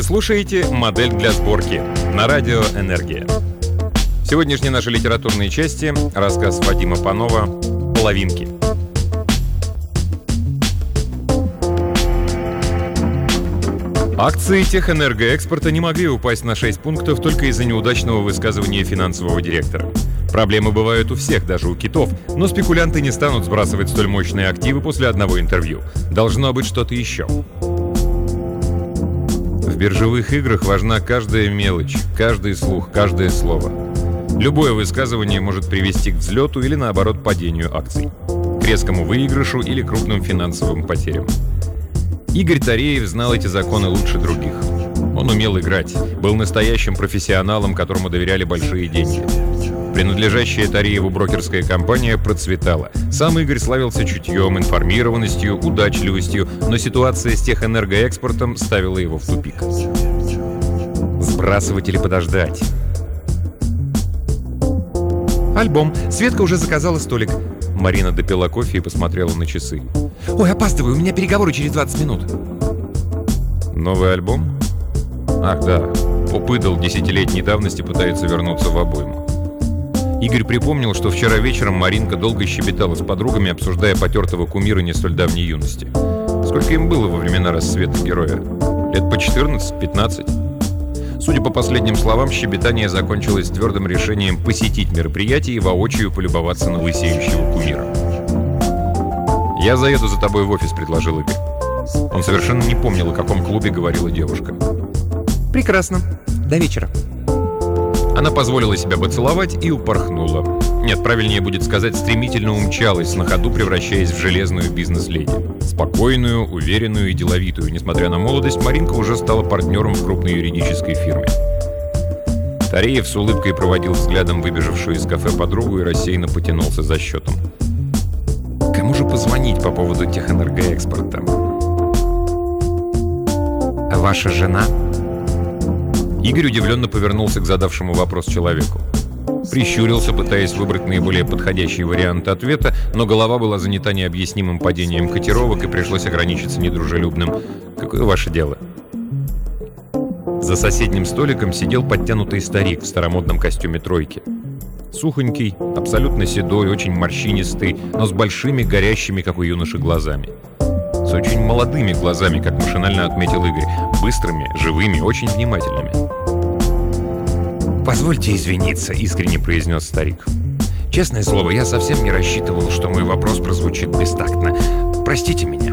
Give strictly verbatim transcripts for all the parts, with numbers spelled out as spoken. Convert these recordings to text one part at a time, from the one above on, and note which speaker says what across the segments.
Speaker 1: слушаете «Модель для сборки» на радио «Энергия». В сегодняшней нашей литературной части рассказ Вадима Панова «Половинки». Акции Техэнергоэкспорта не могли упасть на шесть пунктов только из-за неудачного высказывания финансового директора. Проблемы бывают у всех, даже у китов, но спекулянты не станут сбрасывать столь мощные активы после одного интервью. Должно быть что-то еще. В биржевых играх важна каждая мелочь, каждый слух, каждое слово. Любое высказывание может привести к взлету или, наоборот, падению акций, к резкому выигрышу или крупным финансовым потерям. Игорь Тареев знал эти законы лучше других. Он умел играть, был настоящим профессионалом, которому доверяли большие деньги. Принадлежащая Тарееву брокерская компания процветала. Сам Игорь славился чутьем, информированностью, удачливостью, но ситуация с Техэнергоэкспортом ставила его в тупик. Сбрасывать или подождать? Альбом. Светка уже заказала столик. Марина допила кофе и посмотрела на часы. «Ой, опаздываю, у меня переговоры через двадцать минут». Новый альбом? Ах, да. Поп-идол десятилетней давности пытается вернуться в обойму. Игорь припомнил, что вчера вечером Маринка долго щебетала с подругами, обсуждая потертого кумира не столь давней юности. Сколько им было во времена расцвета героя? Лет по четырнадцать-пятнадцать? Судя по последним словам, щебетание закончилось твердым решением посетить мероприятие и воочию полюбоваться на лысеющего кумира. «Я заеду за тобой в офис», — предложил Игорь. Он совершенно не помнил, о каком клубе говорила девушка. «Прекрасно. До вечера». Она позволила себя поцеловать и упорхнула. Нет, правильнее будет сказать, стремительно умчалась, на ходу превращаясь в железную бизнес-леди. Спокойную, уверенную и деловитую. Несмотря на молодость, Маринка уже стала партнером в крупной юридической фирме. Тареев с улыбкой проводил взглядом выбежавшую из кафе подругу и рассеянно потянулся за счетом. Кому же позвонить по поводу Техэнергоэкспорта? «А ваша жена?» Игорь удивленно повернулся к задавшему вопрос человеку. Прищурился, пытаясь выбрать наиболее подходящий вариант ответа, но голова была занята необъяснимым падением котировок, и пришлось ограничиться недружелюбным. «Какое ваше дело?» За соседним столиком сидел подтянутый старик в старомодном костюме тройки. Сухонький, абсолютно седой, очень морщинистый, но с большими, горящими, как у юноши, глазами. С очень молодыми глазами, как машинально отметил Игорь. Быстрыми, живыми, очень внимательными. «Позвольте извиниться», — искренне произнес старик. «Честное слово, я совсем не рассчитывал, что мой вопрос прозвучит бестактно. Простите меня».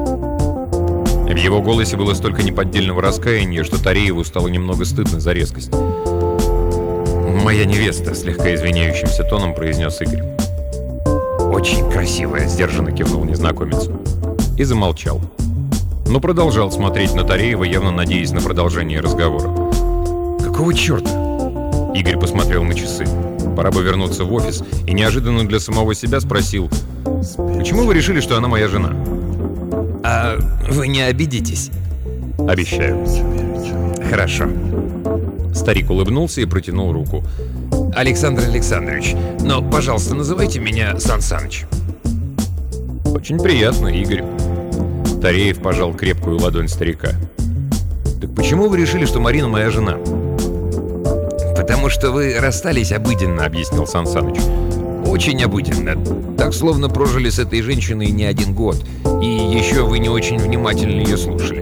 Speaker 1: В его голосе было столько неподдельного раскаяния, что Тарееву стало немного стыдно за резкость. «Моя невеста», — слегка извиняющимся тоном произнес Игорь. «Очень красивая», — сдержанно кивнул незнакомец. И замолчал. Но продолжал смотреть на Тареева, явно надеясь на продолжение разговора. «Какого черта?» Игорь посмотрел на часы. Пора бы вернуться в офис, и неожиданно для самого себя спросил: «Почему вы решили, что она моя жена?» «А вы не обидитесь?» «Обещаю». «Хорошо». Старик улыбнулся и протянул руку. «Александр Александрович, но, пожалуйста, называйте меня Сан Саныч». «Очень приятно, Игорь». Тареев пожал крепкую ладонь старика. «Так почему вы решили, что Марина моя жена?» «Потому что вы расстались обыденно», — объяснил Сан Саныч. «Очень обыденно. Так, словно прожили с этой женщиной не один год. И еще вы не очень внимательно ее слушали».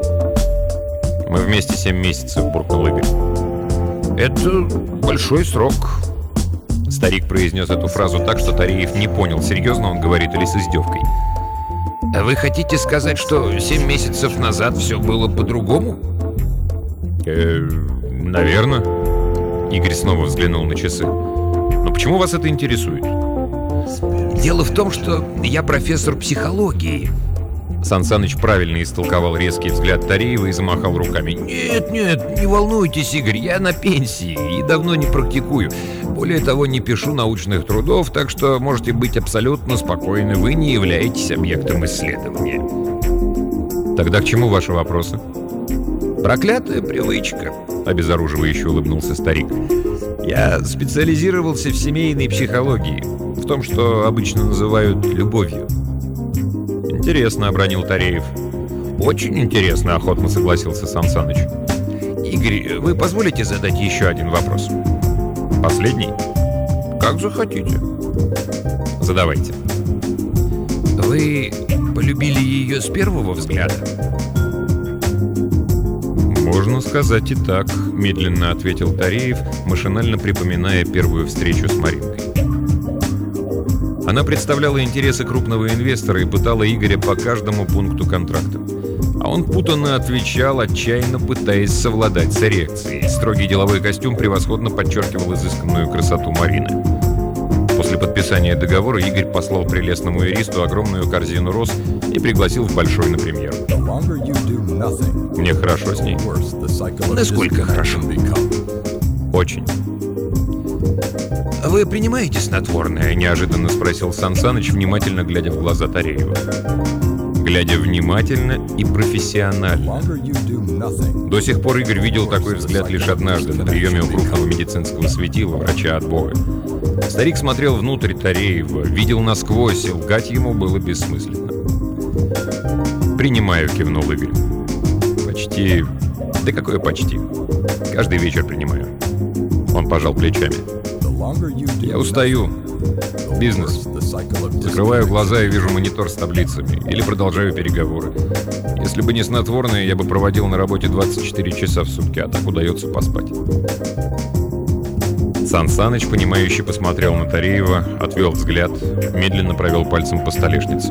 Speaker 1: «Мы вместе семь месяцев», — буркнул Игорь. «Это большой срок». Старик произнес эту фразу так, что Тареев не понял, серьезно он говорит или с издевкой. «А вы хотите сказать, что семь месяцев назад все было по-другому?» «Э, наверное». Игорь снова взглянул на часы. «Но почему вас это интересует?» «Дело в том, что я профессор психологии». Сан Саныч правильно истолковал резкий взгляд Тареева и замахал руками. «Нет, нет, не волнуйтесь, Игорь, я на пенсии и давно не практикую. Более того, не пишу научных трудов, так что можете быть абсолютно спокойны, вы не являетесь объектом исследования». «Тогда к чему ваши вопросы?» «Проклятая привычка», — обезоруживающе улыбнулся старик. «Я специализировался в семейной психологии, в том, что обычно называют любовью». «Интересно», — обронил Тареев. «Очень интересно», — охотно согласился Сан Саныч. Игорь, вы позволите задать еще один вопрос? Последний? Как захотите. Задавайте. Вы полюбили ее с первого взгляда? Можно сказать и так, медленно ответил Тареев, машинально припоминая первую встречу с Маринкой. Она представляла интересы крупного инвестора и пытала Игоря по каждому пункту контракта. А он путанно отвечал, отчаянно пытаясь совладать с эрекцией. Строгий деловой костюм превосходно подчеркивал изысканную красоту Марины. После подписания договора Игорь послал прелестному юристу огромную корзину роз и пригласил в Большой на премьеру. Мне хорошо с ней. Насколько хорошо? Очень. «Вы принимаете снотворное?» — неожиданно спросил Сан Саныч, внимательно глядя в глаза Тареева. Глядя внимательно и профессионально. До сих пор Игорь видел такой взгляд лишь однажды на приеме у крупного медицинского светила, врача от Бога. Старик смотрел внутрь Тареева, видел насквозь, и лгать ему было бессмысленно. «Принимаю», — кивнул Игорь. «Почти... Да какое почти? Каждый вечер принимаю». Он пожал плечами. «Я устаю. Бизнес. Закрываю глаза и вижу монитор с таблицами. Или продолжаю переговоры. Если бы не снотворное, я бы проводил на работе двадцать четыре часа в сутки, а так удается поспать». Сан Саныч, понимающе посмотрел на Тареева, отвел взгляд, медленно провел пальцем по столешнице.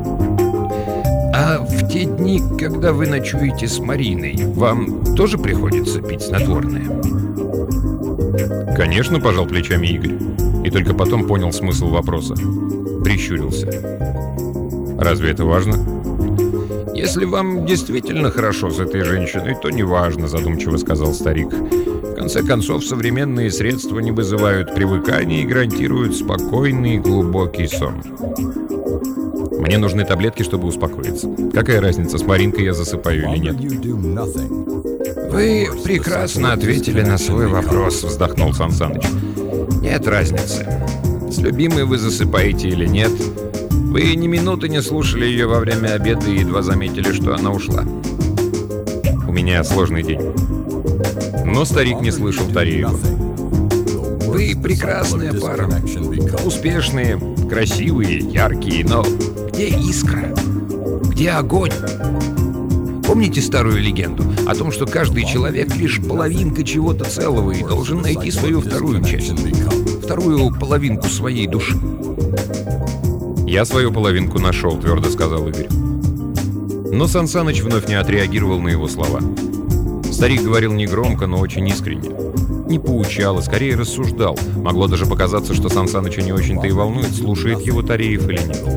Speaker 1: «А в те дни, когда вы ночуете с Мариной, вам тоже приходится пить снотворное?» «Конечно», — пожал плечами Игорь. И только потом понял смысл вопроса. Прищурился. «Разве это важно?» «Если вам действительно хорошо с этой женщиной, то не важно», — задумчиво сказал старик. «В конце концов, современные средства не вызывают привыкания и гарантируют спокойный и глубокий сон. Мне нужны таблетки, чтобы успокоиться. Какая разница, с Маринкой я засыпаю или нет?» «Вы прекрасно ответили на свой вопрос», — вздохнул Сан Саныч. «Нет разницы. С любимой вы засыпаете или нет. Вы ни минуты не слушали ее во время обеда и едва заметили, что она ушла. У меня сложный день». Но старик не слышал Тареева. «Вы прекрасная пара. Успешные, красивые, яркие, но где искра? Где огонь? Помните старую легенду о том, что каждый человек лишь половинка чего-то целого и должен найти свою вторую часть, вторую половинку своей души?» «Я свою половинку нашел», — твердо сказал Игорь. Но Сан Саныч вновь не отреагировал на его слова. Старик говорил негромко, но очень искренне. Не поучал, а скорее рассуждал. Могло даже показаться, что Сан Саныча не очень-то и волнует, слушает его Тареев или нет.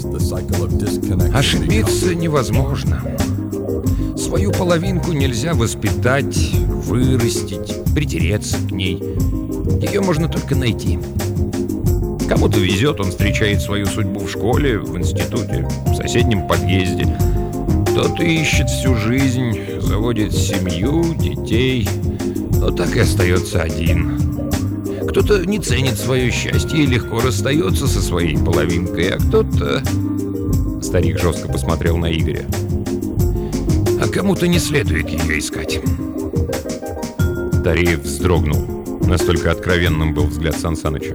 Speaker 1: «Ошибиться невозможно. Свою половинку нельзя воспитать, вырастить, притереться к ней. Ее можно только найти. Кому-то везет, он встречает свою судьбу в школе, в институте, в соседнем подъезде. Кто-то ищет всю жизнь, заводит семью, детей, но так и остается один. Кто-то не ценит свое счастье и легко расстается со своей половинкой, а кто-то...» Старик жестко посмотрел на Игоря. «А кому-то не следует ее искать». Тареев вздрогнул. Настолько откровенным был взгляд Сан Саныча.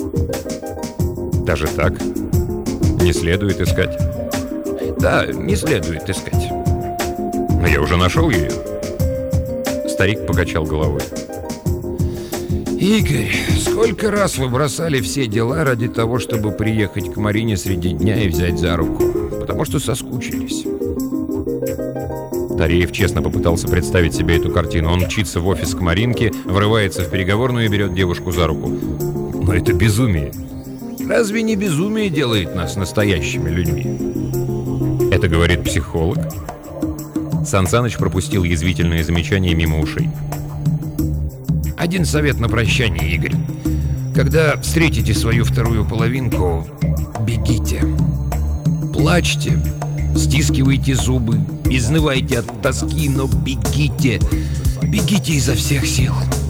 Speaker 1: «Даже так? Не следует искать?» «Да, не следует искать. Но я уже нашел ее». Старик покачал головой. «Игорь, сколько раз вы бросали все дела ради того, чтобы приехать к Марине среди дня и взять за руку? Потому что соскучились». Тареев честно попытался представить себе эту картину. Он мчится в офис к Маринке, врывается в переговорную и берет девушку за руку. Но это безумие. Разве не безумие делает нас настоящими людьми? Это говорит психолог? Сан Саныч пропустил язвительное замечание мимо ушей. «Один совет на прощание, Игорь. Когда встретите свою вторую половинку, бегите. Плачьте, стискивайте зубы, изнывайте от тоски, но бегите. Бегите изо всех сил».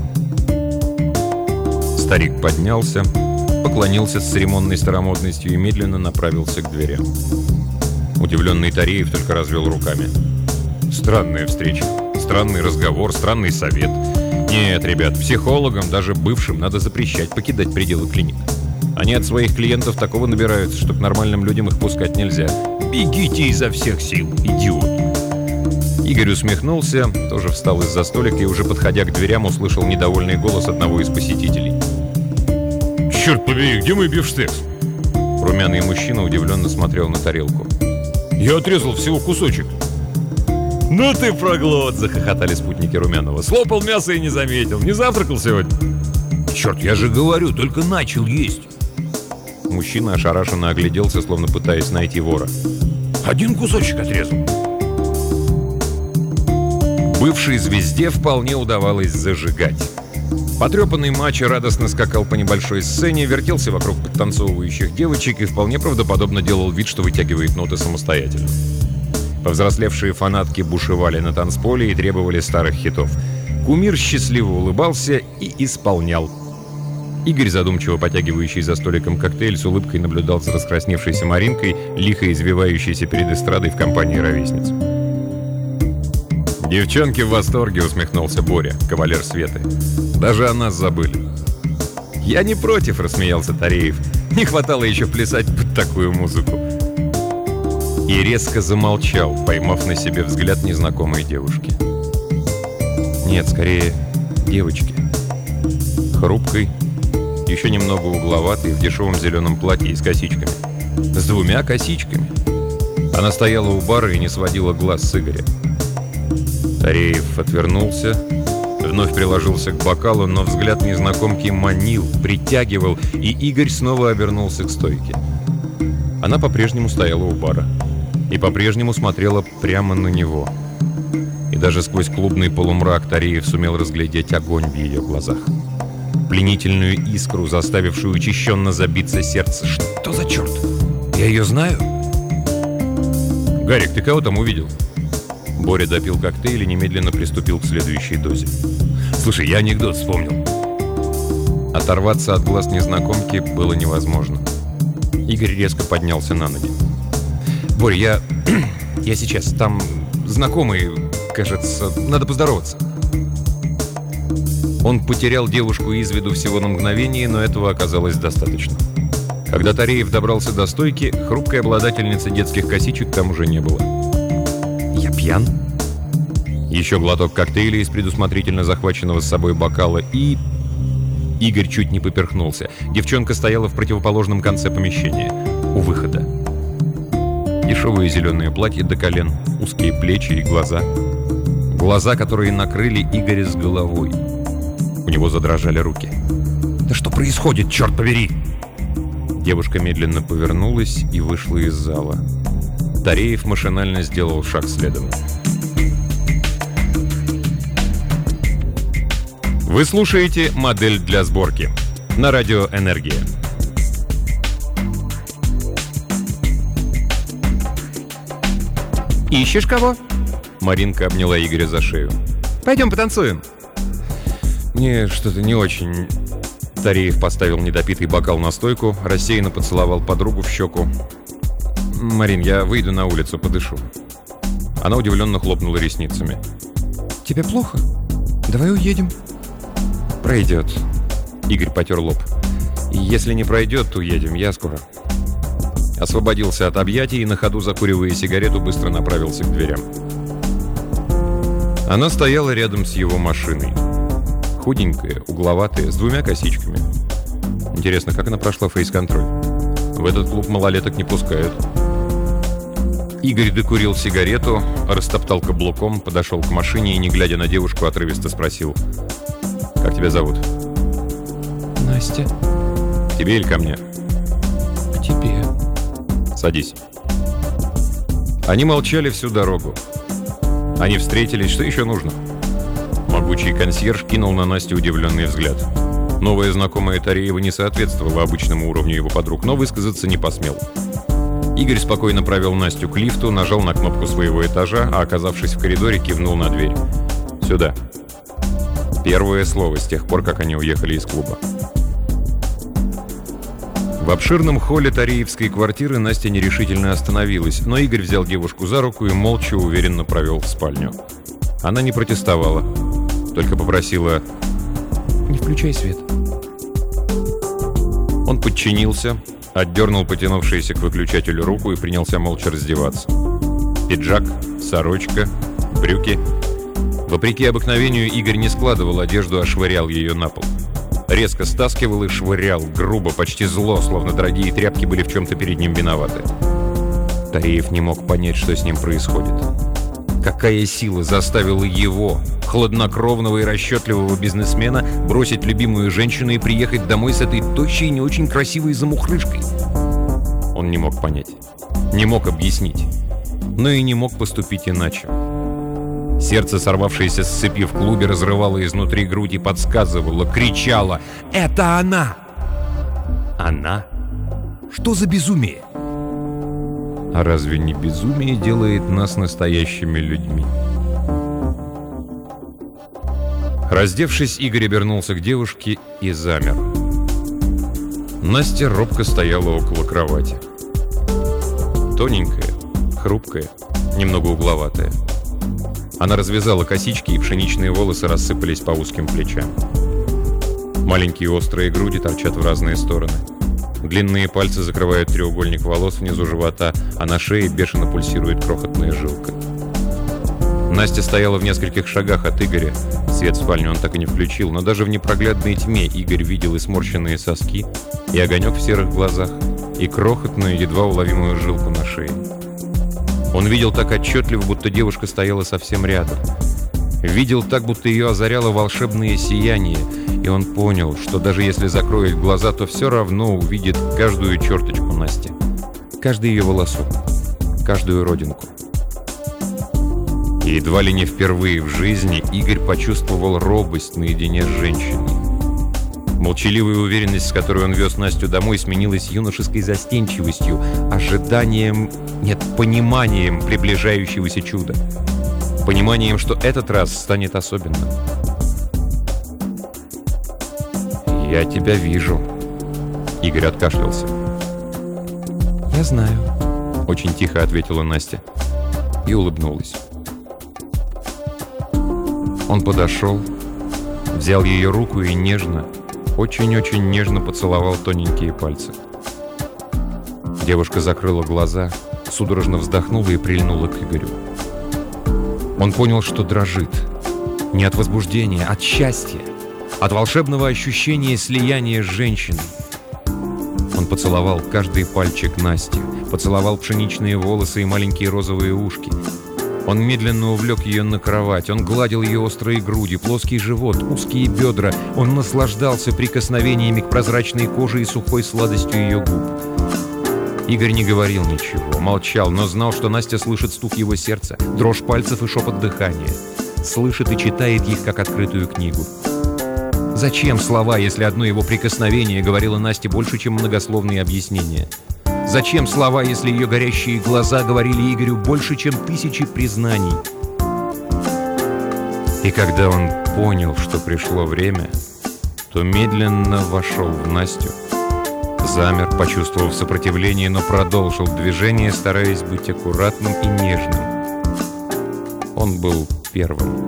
Speaker 1: Старик поднялся, поклонился с церемонной старомодностью и медленно направился к дверям. Удивленный Тареев только развел руками. «Странная встреча», — странный разговор, странный совет. Нет, ребят, психологам, даже бывшим, надо запрещать покидать пределы клиник. Они от своих клиентов такого набираются, что к нормальным людям их пускать нельзя. Бегите изо всех сил, идиот. Игорь усмехнулся, тоже встал из-за столика и, уже подходя к дверям, услышал недовольный голос одного из посетителей. «Черт побери, где мой бифштекс?» Румяный мужчина удивленно смотрел на тарелку. «Я отрезал всего кусочек». «Ну ты проглот!» — захохотали спутники Румянова. «Слопал мясо и не заметил. Не завтракал сегодня?» «Черт, я же говорю, только начал есть!» Мужчина ошарашенно огляделся, словно пытаясь найти вора. «Один кусочек отрезал!» Бывшей звезде вполне удавалось зажигать. Потрепанный мачо радостно скакал по небольшой сцене, вертелся вокруг подтанцовывающих девочек и вполне правдоподобно делал вид, что вытягивает ноты самостоятельно. Повзрослевшие фанатки бушевали на танцполе и требовали старых хитов. Кумир счастливо улыбался и исполнял. Игорь, задумчиво потягивающий за столиком коктейль, с улыбкой наблюдал за раскрасневшейся Маринкой, лихо извивающейся перед эстрадой в компании ровесниц. «Девчонки в восторге», — усмехнулся Боря, кавалер Светы. «Даже о нас забыли». «Я не против», — рассмеялся Тареев. «Не хватало еще плясать под такую музыку». И резко замолчал, поймав на себе взгляд незнакомой девушки. Нет, скорее, девочки. Хрупкой, еще немного угловатой, в дешевом зеленом платье и с косичками. С двумя косичками. Она стояла у бара и не сводила глаз с Игоря. Тареев отвернулся, вновь приложился к бокалу, но взгляд незнакомки манил, притягивал, и Игорь снова обернулся к стойке. Она по-прежнему стояла у бара и по-прежнему смотрела прямо на него. И даже сквозь клубный полумрак Тареев сумел разглядеть огонь в ее глазах. Пленительную искру, заставившую учащенно забиться сердце. Что за черт? Я ее знаю? «Гарик, ты кого там увидел?» Боря допил коктейль и немедленно приступил к следующей дозе. «Слушай, я анекдот вспомнил». Оторваться от глаз незнакомки было невозможно. Игорь резко поднялся на ноги. «Боря, я... я сейчас. Там знакомый, кажется. Надо поздороваться». Он потерял девушку из виду всего на мгновение, но этого оказалось достаточно. Когда Тареев добрался до стойки, хрупкой обладательницы детских косичек там уже не было. «Я пьян?» Еще глоток коктейля из предусмотрительно захваченного с собой бокала и... Игорь чуть не поперхнулся. Девчонка стояла в противоположном конце помещения, у выхода. Дешевое зеленое платье до колен, узкие плечи и глаза. Глаза, которые накрыли Игоря с головой. У него задрожали руки. «Да что происходит, черт побери?» Девушка медленно повернулась и вышла из зала. Тареев машинально сделал шаг следом. Вы слушаете «Модель для сборки» на радио «Энергия». «Ищешь кого?» Маринка обняла Игоря за шею. «Пойдем потанцуем». «Мне что-то не очень...» Тареев поставил недопитый бокал на стойку, рассеянно поцеловал подругу в щеку. «Марин, я выйду на улицу, подышу». Она удивленно хлопнула ресницами. «Тебе плохо? Давай уедем». «Пройдет». Игорь потер лоб. «Если не пройдет, уедем, я скоро». Освободился от объятий и на ходу, закуривая сигарету, быстро направился к дверям. Она стояла рядом с его машиной. Худенькая, угловатая, с двумя косичками. Интересно, как она прошла фейс-контроль? В этот клуб малолеток не пускают. Игорь докурил сигарету, растоптал каблуком, подошел к машине и, не глядя на девушку, отрывисто спросил: «Как тебя зовут?» «Настя». «К тебе или ко мне?» «К тебе». «Садись». Они молчали всю дорогу. Они встретились, что еще нужно? Могучий консьерж кинул на Настю удивленный взгляд. Новая знакомая Тареева не соответствовала обычному уровню его подруг, но высказаться не посмел. Игорь спокойно провел Настю к лифту, нажал на кнопку своего этажа, а, оказавшись в коридоре, кивнул на дверь. «Сюда». Первое слово с тех пор, как они уехали из клуба. В обширном холле тареевской квартиры Настя нерешительно остановилась, но Игорь взял девушку за руку и молча уверенно провел в спальню. Она не протестовала, только попросила: «Не включай свет». Он подчинился, отдернул потянувшуюся к выключателю руку и принялся молча раздеваться. Пиджак, сорочка, брюки. Вопреки обыкновению, Игорь не складывал одежду, а швырял ее на пол. Резко стаскивал и швырял, грубо, почти зло, словно дорогие тряпки были в чем-то перед ним виноваты. Тареев не мог понять, что с ним происходит. Какая сила заставила его, хладнокровного и расчетливого бизнесмена, бросить любимую женщину и приехать домой с этой тощей и не очень красивой замухрышкой? Он не мог понять, не мог объяснить, но и не мог поступить иначе. Сердце, сорвавшееся с цепи в клубе, разрывало изнутри грудь и подсказывало, кричало: «Это она!» Она? Что за безумие? А разве не безумие делает нас настоящими людьми? Раздевшись, Игорь обернулся к девушке и замер. Настя робко стояла около кровати. Тоненькая, хрупкая, немного угловатая. Она развязала косички, и пшеничные волосы рассыпались по узким плечам. Маленькие острые груди торчат в разные стороны. Длинные пальцы закрывают треугольник волос внизу живота, а на шее бешено пульсирует крохотная жилка. Настя стояла в нескольких шагах от Игоря. Свет в спальне он так и не включил, но даже в непроглядной тьме Игорь видел и сморщенные соски, и огонек в серых глазах, и крохотную, едва уловимую жилку на шее. Он видел так отчетливо, будто девушка стояла совсем рядом. Видел так, будто ее озаряло волшебное сияние, и он понял, что даже если закроет глаза, то все равно увидит каждую черточку Насти, каждый ее волосок, каждую родинку. И едва ли не впервые в жизни Игорь почувствовал робость наедине с женщиной. Молчаливая уверенность, с которой он вез Настю домой, сменилась юношеской застенчивостью, ожиданием, нет, пониманием приближающегося чуда. Пониманием, что этот раз станет особенным. «Я тебя вижу», — Игорь откашлялся. «Я знаю», — очень тихо ответила Настя и улыбнулась. Он подошел, взял ее руку и нежно, очень-очень нежно поцеловал тоненькие пальцы. Девушка закрыла глаза, судорожно вздохнула и прильнула к Игорю. Он понял, что дрожит. Не от возбуждения, от счастья, от волшебного ощущения слияния с женщиной. Он поцеловал каждый пальчик Насти, поцеловал пшеничные волосы и маленькие розовые ушки. Он медленно увлек ее на кровать, он гладил ее острые груди, плоский живот, узкие бедра. Он наслаждался прикосновениями к прозрачной коже и сухой сладостью ее губ. Игорь не говорил ничего, молчал, но знал, что Настя слышит стук его сердца, дрожь пальцев и шепот дыхания. Слышит и читает их, как открытую книгу. Зачем слова, если одно его прикосновение говорило Насте больше, чем многословные объяснения? Зачем слова, если ее горящие глаза говорили Игорю больше, чем тысячи признаний? И когда он понял, что пришло время, то медленно вошел в Настю, замер, почувствовав сопротивление, но продолжил движение, стараясь быть аккуратным и нежным. Он был первым.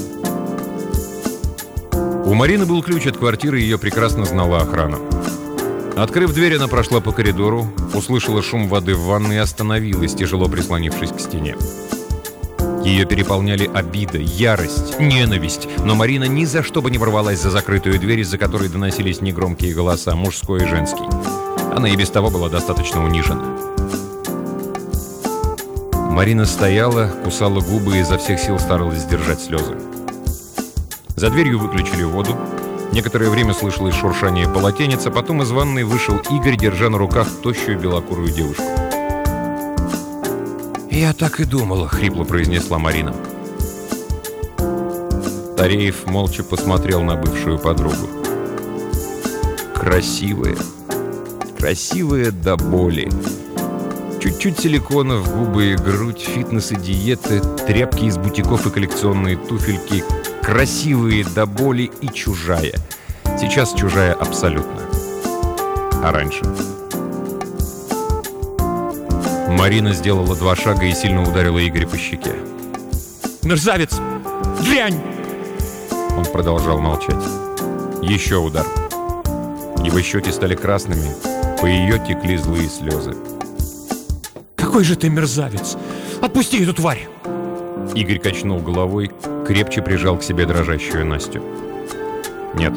Speaker 1: У Марины был ключ от квартиры, и ее прекрасно знала охрана. Открыв дверь, она прошла по коридору, услышала шум воды в ванной и остановилась, тяжело прислонившись к стене. Ее переполняли обида, ярость, ненависть, но Марина ни за что бы не ворвалась за закрытую дверь, из-за которой доносились негромкие голоса, мужской и женский. Она и без того была достаточно унижена. Марина стояла, кусала губы и изо всех сил старалась сдержать слезы. За дверью выключили воду. Некоторое время слышалось шуршание полотенец, а потом из ванной вышел Игорь, держа на руках тощую белокурую девушку. «Я так и думала», — хрипло произнесла Марина. Тареев молча посмотрел на бывшую подругу. Красивая, красивая до боли. Чуть-чуть силикона в губы и грудь, фитнес и диеты, тряпки из бутиков и коллекционные туфельки. Красивые до боли и чужая. Сейчас чужая абсолютно. А раньше? Марина сделала два шага и сильно ударила Игоря по щеке. «Мерзавец!
Speaker 2: дрянь!»
Speaker 1: Он продолжал молчать. Еще удар. Его щеки стали красными, по ее текли злые слезы.
Speaker 2: «Какой же ты мерзавец! Отпусти эту тварь!»
Speaker 1: Игорь качнул головой, крепче прижал к себе дрожащую Настю. «Нет».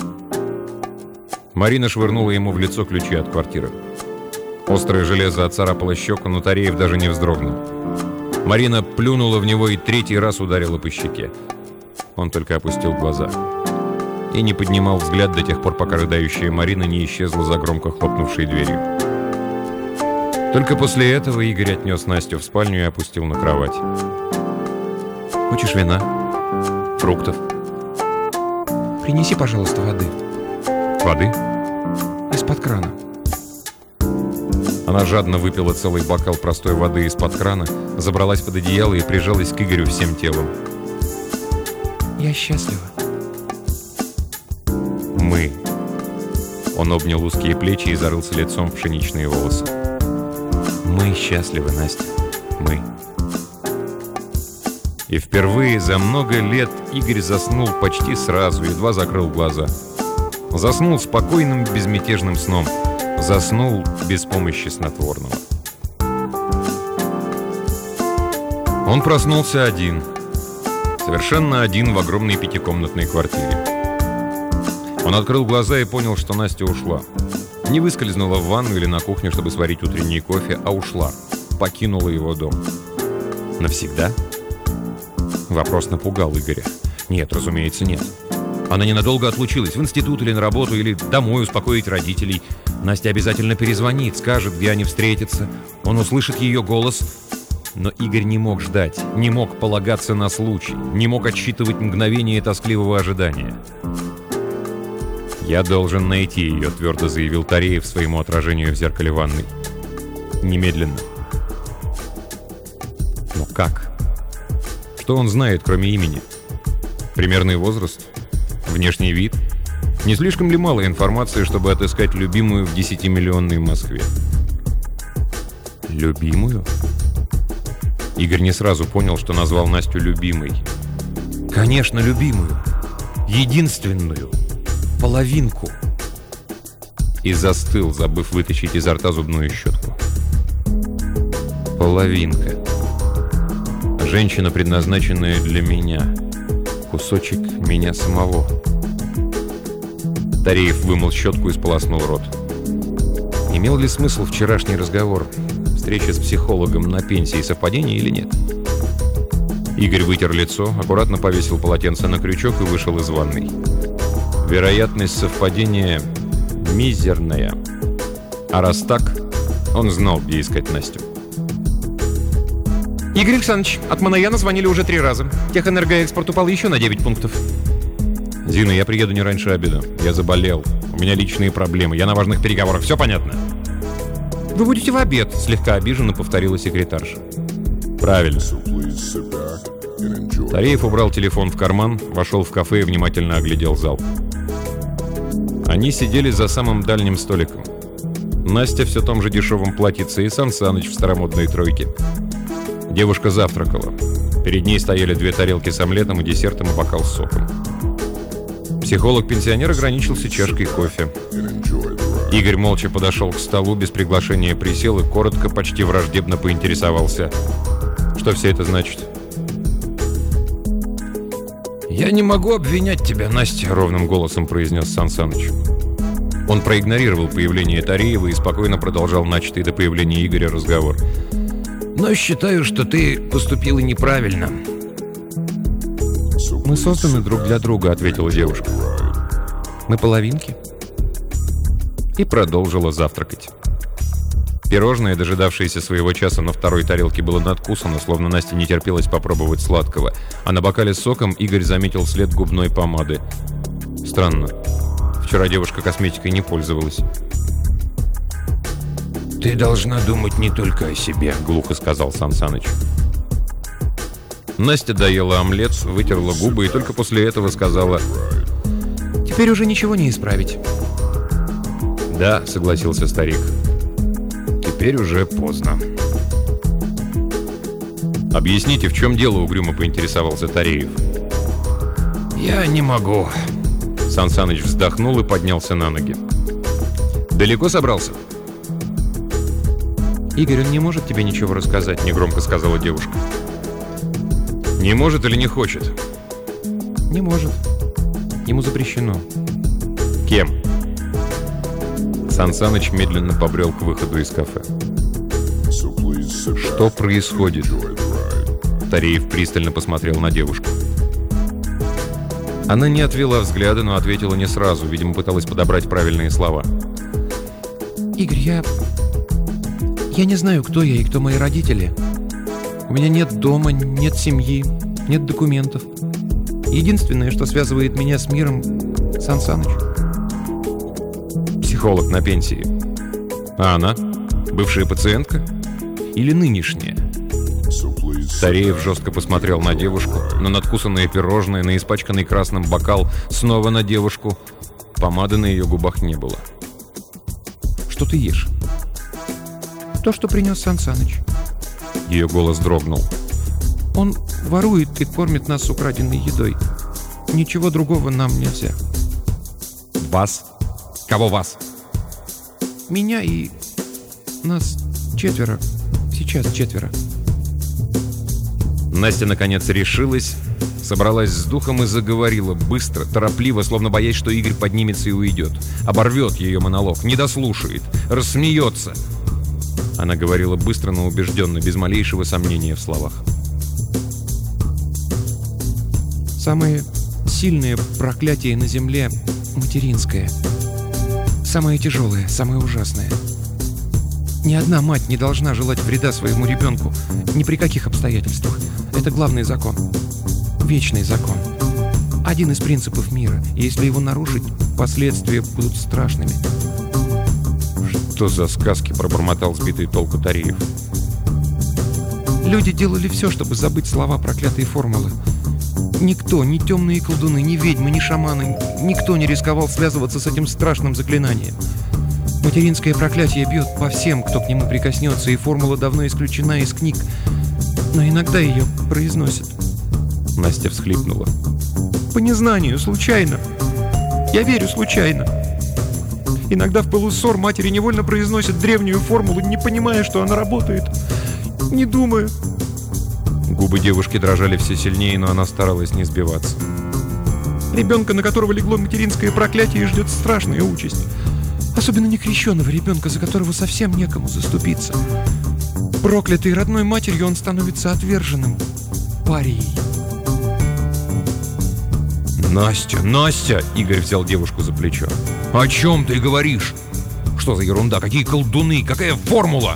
Speaker 1: Марина швырнула ему в лицо ключи от квартиры. Острое железо отцарапало щеку, но Тареев даже не вздрогнул. Марина плюнула в него и третий раз ударила по щеке. Он только опустил глаза и не поднимал взгляд до тех пор, пока рыдающая Марина не исчезла за громко хлопнувшей дверью. Только после этого Игорь отнес Настю в спальню и опустил на кровать.
Speaker 2: «Хочешь вина? Фруктов? Принеси, пожалуйста, воды».
Speaker 1: «Воды?»
Speaker 2: «Из-под крана».
Speaker 1: Она жадно выпила целый бокал простой воды из-под крана, забралась под одеяло и прижалась к Игорю всем телом.
Speaker 2: «Я счастлива».
Speaker 1: «Мы». Он обнял узкие плечи и зарылся лицом в пшеничные волосы. «Мы счастливы, Настя. Мы». И впервые за много лет Игорь заснул почти сразу, едва закрыл глаза. Заснул спокойным, безмятежным сном. Заснул без помощи снотворного. Он проснулся один. Совершенно один в огромной пятикомнатной квартире. Он открыл глаза и понял, что Настя ушла. Не выскользнула в ванну или на кухню, чтобы сварить утренний кофе, а ушла. Покинула его дом. Навсегда? Вопрос напугал Игоря. Нет, разумеется, нет. Она ненадолго отлучилась в институт или на работу, или домой успокоить родителей. Настя обязательно перезвонит, скажет, где они встретятся. Он услышит ее голос. Но Игорь не мог ждать, не мог полагаться на случай, не мог отсчитывать мгновение тоскливого ожидания. «Я должен найти ее», — твердо заявил Тареев своему отражению в зеркале ванной. «Немедленно». Но как? Что он знает, кроме имени? Примерный возраст? Внешний вид? Не слишком ли мало информации, чтобы отыскать любимую в десятимиллионной Москве? Любимую? Игорь не сразу понял, что назвал Настю любимой. Конечно, любимую. Единственную. Половинку. И застыл, забыв вытащить изо рта зубную щетку. Половинка. Женщина, предназначенная для меня. Кусочек меня самого. Тареев вымыл щетку и сполоснул рот. Имел ли смысл вчерашний разговор? Встреча с психологом на пенсии, совпадение или нет? Игорь вытер лицо, аккуратно повесил полотенце на крючок и вышел из ванной. Вероятность совпадения мизерная. А раз так, он знал, где искать Настю.
Speaker 2: «Игорь Александрович, от Манаяна звонили уже три раза. Техэнергоэкспорт упал еще на девять пунктов».
Speaker 1: «Зина, я приеду не раньше обеда. Я заболел. У меня личные проблемы. Я на важных переговорах. Все понятно?»
Speaker 2: «Вы будете в обед», — слегка обиженно повторила секретарша.
Speaker 1: «Правильно». Тареев убрал телефон в карман, вошел в кафе и внимательно оглядел зал. Они сидели за самым дальним столиком. Настя в все том же дешевом платьице и Сан Саныч в старомодной тройке. Девушка завтракала. Перед ней стояли две тарелки с омлетом и десертом и бокал с соком. Психолог-пенсионер ограничился чашкой кофе. Игорь молча подошел к столу, без приглашения присел и коротко, почти враждебно поинтересовался. Что все это значит? «Я не могу обвинять тебя, Настя», — ровным голосом произнес Сан Саныч. Он проигнорировал появление Тареева и спокойно продолжал начатый до появления Игоря разговор. «Но считаю, что ты поступила неправильно». «Мы созданы друг для друга», — ответила девушка. «Мы половинки». И продолжила завтракать. Пирожное, дожидавшееся своего часа на второй тарелке, было надкусано, словно Насте не терпелось попробовать сладкого. А на бокале с соком Игорь заметил след губной помады. Странно. Вчера девушка косметикой не пользовалась. «Ты должна думать не только о себе», — глухо сказал Сан Саныч. Настя доела омлет, вытерла губы и только после этого сказала:
Speaker 2: «Теперь уже ничего не исправить».
Speaker 1: «Да», — согласился старик. «Теперь уже поздно». «Объясните, в чем дело?» — угрюмо поинтересовался Тареев. «Я не могу». Сан Саныч вздохнул и поднялся на ноги. «Далеко собрался?»
Speaker 2: «Игорь, он не может тебе ничего рассказать», — негромко сказала девушка.
Speaker 1: «Не может или не хочет?»
Speaker 2: «Не может. Ему запрещено».
Speaker 1: «Кем?» Сан Саныч медленно побрел к выходу из кафе. «Что происходит?» Тареев пристально посмотрел на девушку. Она не отвела взгляда, но ответила не сразу. Видимо, пыталась подобрать правильные слова.
Speaker 2: «Игорь, я... Я не знаю, кто я и кто мои родители. У меня нет дома, нет семьи, нет документов. Единственное, что связывает меня с миром — Сан Саныч».
Speaker 1: «Психолог на пенсии. А она? Бывшая пациентка? Или нынешняя?» Тареев жестко посмотрел на девушку, на надкусанное пирожное, на испачканный красным бокал, снова на девушку. Помады на ее губах не было. «Что ты ешь?»
Speaker 2: «То, что принес Сан Саныч».
Speaker 1: Ее голос дрогнул.
Speaker 2: «Он ворует и кормит нас украденной едой. Ничего другого нам нельзя».
Speaker 1: «Вас? Кого вас?»
Speaker 2: «Меня и... нас четверо. Сейчас четверо».
Speaker 1: Настя, наконец, решилась, собралась с духом и заговорила, быстро, торопливо, словно боясь, что Игорь поднимется и уйдет. Оборвет ее монолог, не дослушает, рассмеется. Она говорила быстро, но убежденно, без малейшего сомнения в словах.
Speaker 2: «Самое сильное проклятие на земле — материнское. Самое тяжелое, самое ужасное. Ни одна мать не должна желать вреда своему ребенку, ни при каких обстоятельствах. Это главный закон. Вечный закон. Один из принципов мира. И если его нарушить, последствия будут страшными».
Speaker 1: «Что за сказки?» — пробормотал сбитый толку Тареев.
Speaker 2: «Люди делали все, чтобы забыть слова проклятые формулы. Никто, ни темные колдуны, ни ведьмы, ни шаманы, никто не рисковал связываться с этим страшным заклинанием. Материнское проклятие бьет по всем, кто к нему прикоснется, и формула давно исключена из книг, но иногда ее произносят».
Speaker 1: Настя всхлипнула.
Speaker 2: «По незнанию, случайно. Я верю, случайно. Иногда в пылу ссор матери невольно произносят древнюю формулу, не понимая, что она работает. Не думаю».
Speaker 1: Губы девушки дрожали все сильнее, но она старалась не сбиваться.
Speaker 2: «Ребенка, на которого легло материнское проклятие, ждет страшная участь. Особенно некрещенного ребенка, за которого совсем некому заступиться. Проклятый родной матерью, он становится отверженным, парией».
Speaker 1: «Настя, Настя!» — Игорь взял девушку за плечо. «О чем ты говоришь? Что за ерунда? Какие колдуны? Какая формула?»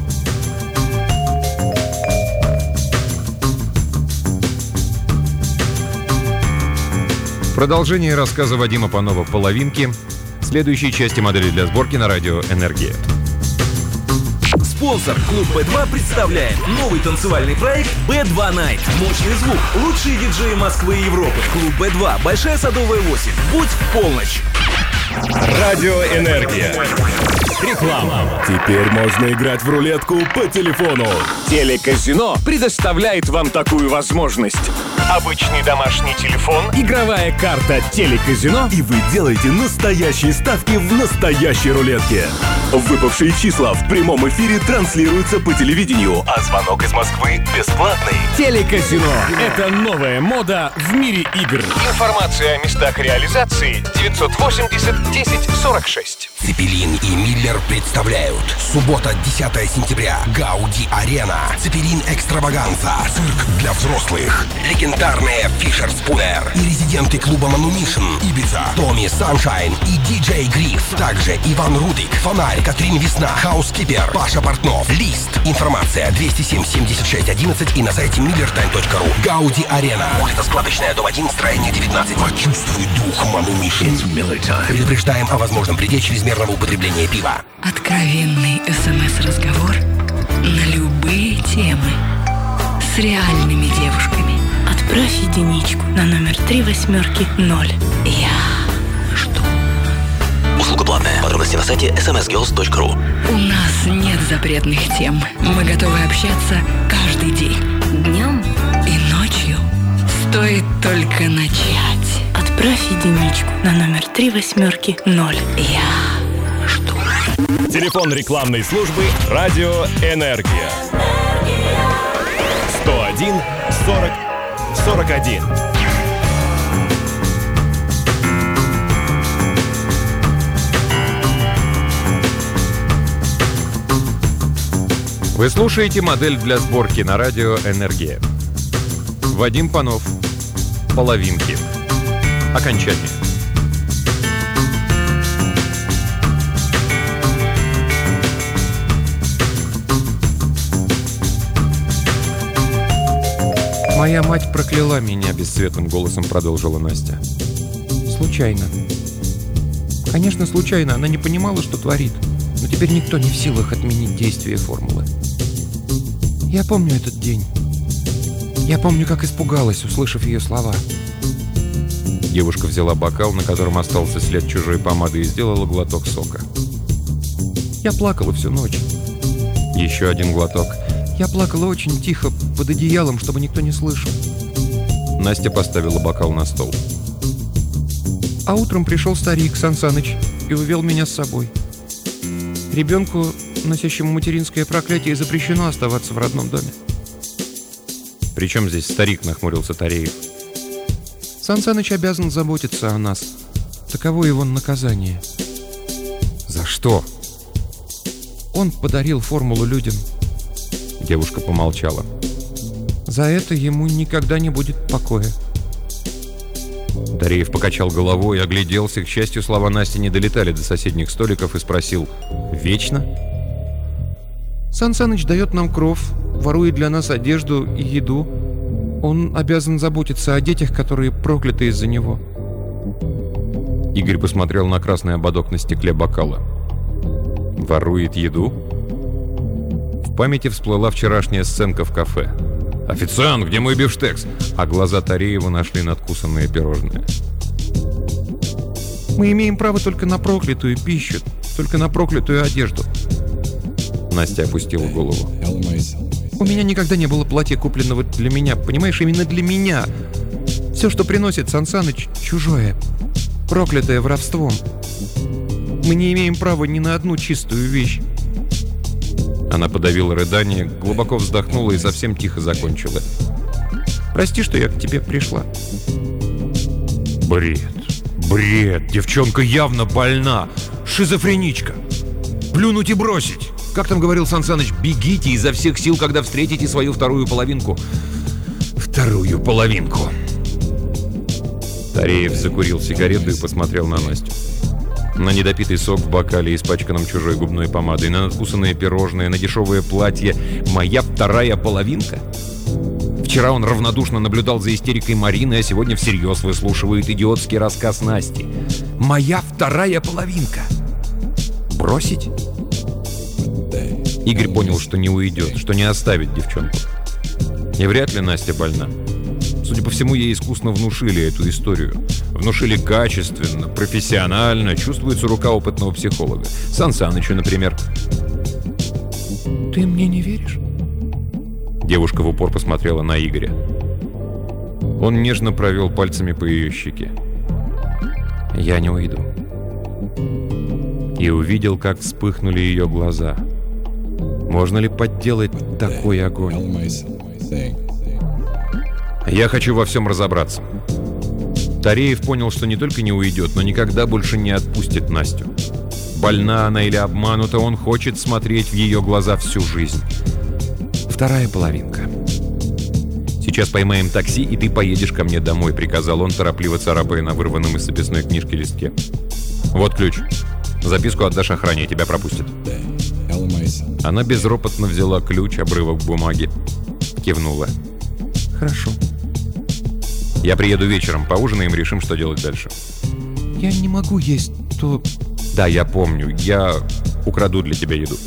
Speaker 1: Продолжение рассказа Вадима Панова «Половинки» в следующей части модели для сборки на радио «Энергия».
Speaker 3: Спонсор Клуб би два представляет новый танцевальный проект би два Night. Мощный звук, лучшие диджеи Москвы и Европы. Клуб би два, Большая Садовая восемь. Будь в полночь.
Speaker 4: Радио «Энергия». Реклама. Теперь можно играть в рулетку по телефону. Телеказино предоставляет вам такую возможность. Обычный домашний телефон, игровая карта Телеказино, и вы делаете настоящие ставки в настоящей рулетке. Выпавшие числа в прямом эфире транслируются по телевидению, а звонок из Москвы бесплатный. Телеказино – это новая мода в мире игр. Информация о местах реализации девятьсот восемьдесят десять сорок шесть.
Speaker 5: Цепелин и Миллер представляют. Суббота, десятое сентября. Гауди Арена. Цепелин Экстраваганза. Цирк для взрослых. Легендарные Фишер Спунер и резиденты клуба Манумишн, Ибица, Томми Саншайн и диджей Гриф. Также Иван Рудик, Фонарь, Катрин Весна, Хаускипер, Паша Портнов. Лист. Информация двести семь семьдесят шесть одиннадцать и на сайте миллер тайм точка ру. Гауди Арена. Улица Складочная, дом один, строение девятнадцать. Почувствуй дух Манумишн. Предупреждаем о возможном вреде чрезмерного употребления пива.
Speaker 6: Откровенный СМС-разговор на любые темы с реальными девушками. Отправь единичку на номер три восьмерки ноль. Я жду.
Speaker 5: Услуга платная. Подробности на сайте эс эм эс герлс точка ру.
Speaker 6: У нас нет запретных тем. Мы готовы общаться каждый день. Днем и ночью. Стоит только начать.
Speaker 7: Отправь единичку на номер три восьмерки ноль. Я жду.
Speaker 4: Телефон рекламной службы «Радио Энергия». сто один сорок сорок один.
Speaker 1: Вы слушаете модель для сборки на радио «Энергия». Вадим Панов. Половинки. Окончание.
Speaker 2: «Моя мать прокляла меня», — бесцветным голосом продолжила Настя. «Случайно. Конечно, случайно. Она не понимала, что творит. Но теперь никто не в силах отменить действие формулы. Я помню этот день. Я помню, как испугалась, услышав ее слова».
Speaker 1: Девушка взяла бокал, на котором остался след чужой помады, и сделала глоток сока.
Speaker 2: «Я плакала всю ночь».
Speaker 1: Еще один глоток.
Speaker 2: «Я плакала очень тихо, под одеялом, чтобы никто не слышал».
Speaker 1: Настя поставила бокал на стол.
Speaker 2: А утром пришел старик Сан Саныч и увел меня с собой. Ребенку, носящему материнское проклятие, запрещено оставаться в родном доме.
Speaker 1: «При чем здесь старик?» — нахмурился Тареев.
Speaker 2: Сан Саныч обязан заботиться о нас. Таково его наказание.
Speaker 1: «За что?»
Speaker 2: Он подарил формулу людям.
Speaker 1: Девушка помолчала.
Speaker 2: За это ему никогда не будет покоя.
Speaker 1: Тареев покачал головой и огляделся. К счастью, слова Насти не долетали до соседних столиков, и спросил: «Вечно?»
Speaker 2: Сан Саныч дает нам кров, ворует для нас одежду и еду. Он обязан заботиться о детях, которые прокляты из-за него.
Speaker 1: Игорь посмотрел на красный ободок на стекле бокала. «Ворует еду?» В памяти всплыла вчерашняя сценка в кафе. «Официант, где мой бифштекс?» А глаза Тареева нашли надкусанные пирожные.
Speaker 2: Мы имеем право только на проклятую пищу, только на проклятую одежду.
Speaker 1: Настя опустила голову.
Speaker 2: У меня никогда не было платья, купленного для меня. Понимаешь, именно для меня. Все, что приносит Сан Саныч, чужое, проклятое воровством. Мы не имеем права ни на одну чистую вещь.
Speaker 1: Она подавила рыдание, глубоко вздохнула и совсем тихо закончила.
Speaker 2: Прости, что я к тебе пришла.
Speaker 1: Бред, бред, девчонка явно больна. Шизофреничка. Плюнуть и бросить. Как там говорил Сан Саныч, бегите изо всех сил, когда встретите свою вторую половинку. Вторую половинку. Тареев закурил сигарету и посмотрел на Настю. На недопитый сок в бокале, испачканном чужой губной помадой, на надкусанные пирожные, на дешевое платье. Моя вторая половинка? Вчера он равнодушно наблюдал за истерикой Марины, а сегодня всерьез выслушивает идиотский рассказ Насти. Моя вторая половинка. Бросить? Игорь понял, что не уйдет, что не оставит девчонку. И вряд ли Настя больна. Судя по всему, ей искусно внушили эту историю. Внушили качественно, профессионально, чувствуется рука опытного психолога. Сан Санычу, например.
Speaker 2: Ты мне не веришь?
Speaker 1: Девушка в упор посмотрела на Игоря. Он нежно провел пальцами по ее щеке. «Я не уйду». И увидел, как вспыхнули ее глаза. Можно ли подделать такой огонь? «Я хочу во всем разобраться». Тареев понял, что не только не уйдет, но никогда больше не отпустит Настю. Больна она или обманута, он хочет смотреть в ее глаза всю жизнь. Вторая половинка. «Сейчас поймаем такси, и ты поедешь ко мне домой», — приказал он, торопливо царапая на вырванном из записной книжки листке. «Вот ключ. Записку отдашь охране, тебя пропустят». Она безропотно взяла ключ, обрывок бумаги. Кивнула.
Speaker 2: «Хорошо.
Speaker 1: Я приеду вечером, поужинаем, решим, что делать дальше».
Speaker 2: «Я не могу есть то...»
Speaker 1: «Да, я помню. Я украду для тебя еду».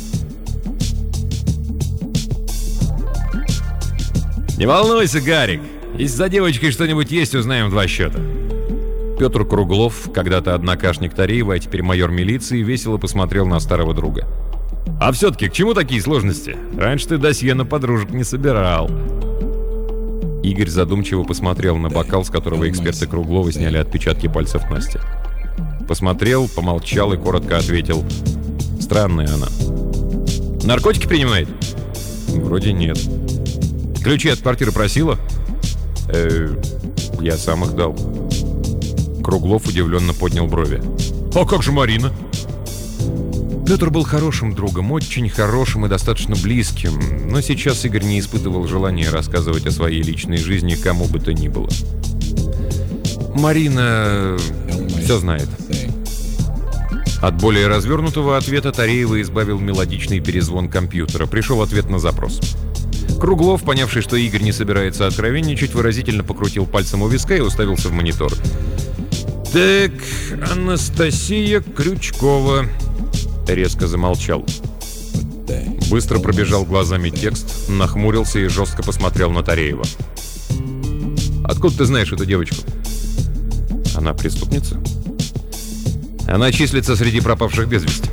Speaker 1: «Не волнуйся, Гарик. Если за девочкой что-нибудь есть, узнаем в два счета». Петр Круглов, когда-то однокашник Тареева, а теперь майор милиции, весело посмотрел на старого друга. «А все-таки к чему такие сложности? Раньше ты досье на подружек не собирал». Игорь задумчиво посмотрел на бокал, с которого эксперты Круглова сняли отпечатки пальцев Насти. Посмотрел, помолчал и коротко ответил: «Странная она». «Наркотики принимает?» «Вроде нет». «Ключи от квартиры просила?» «Э, я сам их дал». Круглов удивленно поднял брови. «А как же Марина?» Петр был хорошим другом, очень хорошим и достаточно близким, но сейчас Игорь не испытывал желания рассказывать о своей личной жизни кому бы то ни было. Марина все знает. От более развернутого ответа Тареева избавил мелодичный перезвон компьютера. Пришел ответ на запрос. Круглов, понявший, что Игорь не собирается откровенничать, выразительно покрутил пальцем у виска и уставился в монитор. «Так, Анастасия Крючкова», — резко замолчал. Быстро пробежал глазами текст, нахмурился и жестко посмотрел на Тареева. «Откуда ты знаешь эту девочку?» «Она преступница?» «Она числится среди пропавших без вести».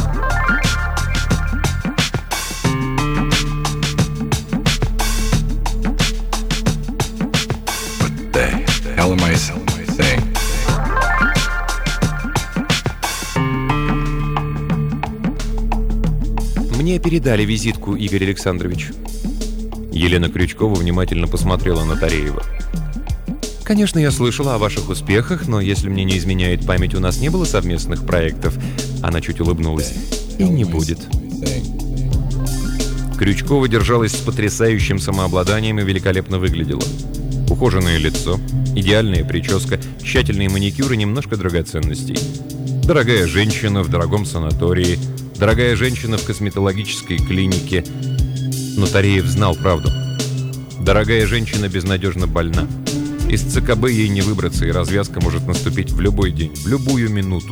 Speaker 8: What the hell am I saying?
Speaker 1: «Мне передали визитку, Игорь Александрович». Елена Крючкова внимательно посмотрела на Тареева. «Конечно, я слышала о ваших успехах, но, если мне не изменяет память, у нас не было совместных проектов». Она чуть улыбнулась. «И не будет». Крючкова держалась с потрясающим самообладанием и великолепно выглядела. Ухоженное лицо, идеальная прическа, тщательный маникюр и немножко драгоценностей. Дорогая женщина в дорогом санатории, дорогая женщина в косметологической клинике. Но Тареев знал правду. Дорогая женщина безнадежно больна. Из ЦКБ ей не выбраться, и развязка может наступить в любой день, в любую минуту.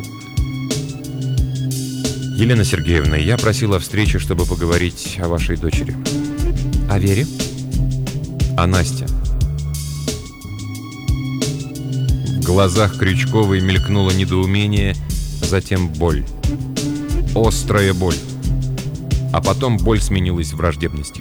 Speaker 1: «Елена Сергеевна, я просил о встрече, чтобы поговорить о вашей дочери». «О Вере?» «О Насте». В глазах Крючковой мелькнуло недоумение, затем боль. Острая боль. А потом боль сменилась враждебностью.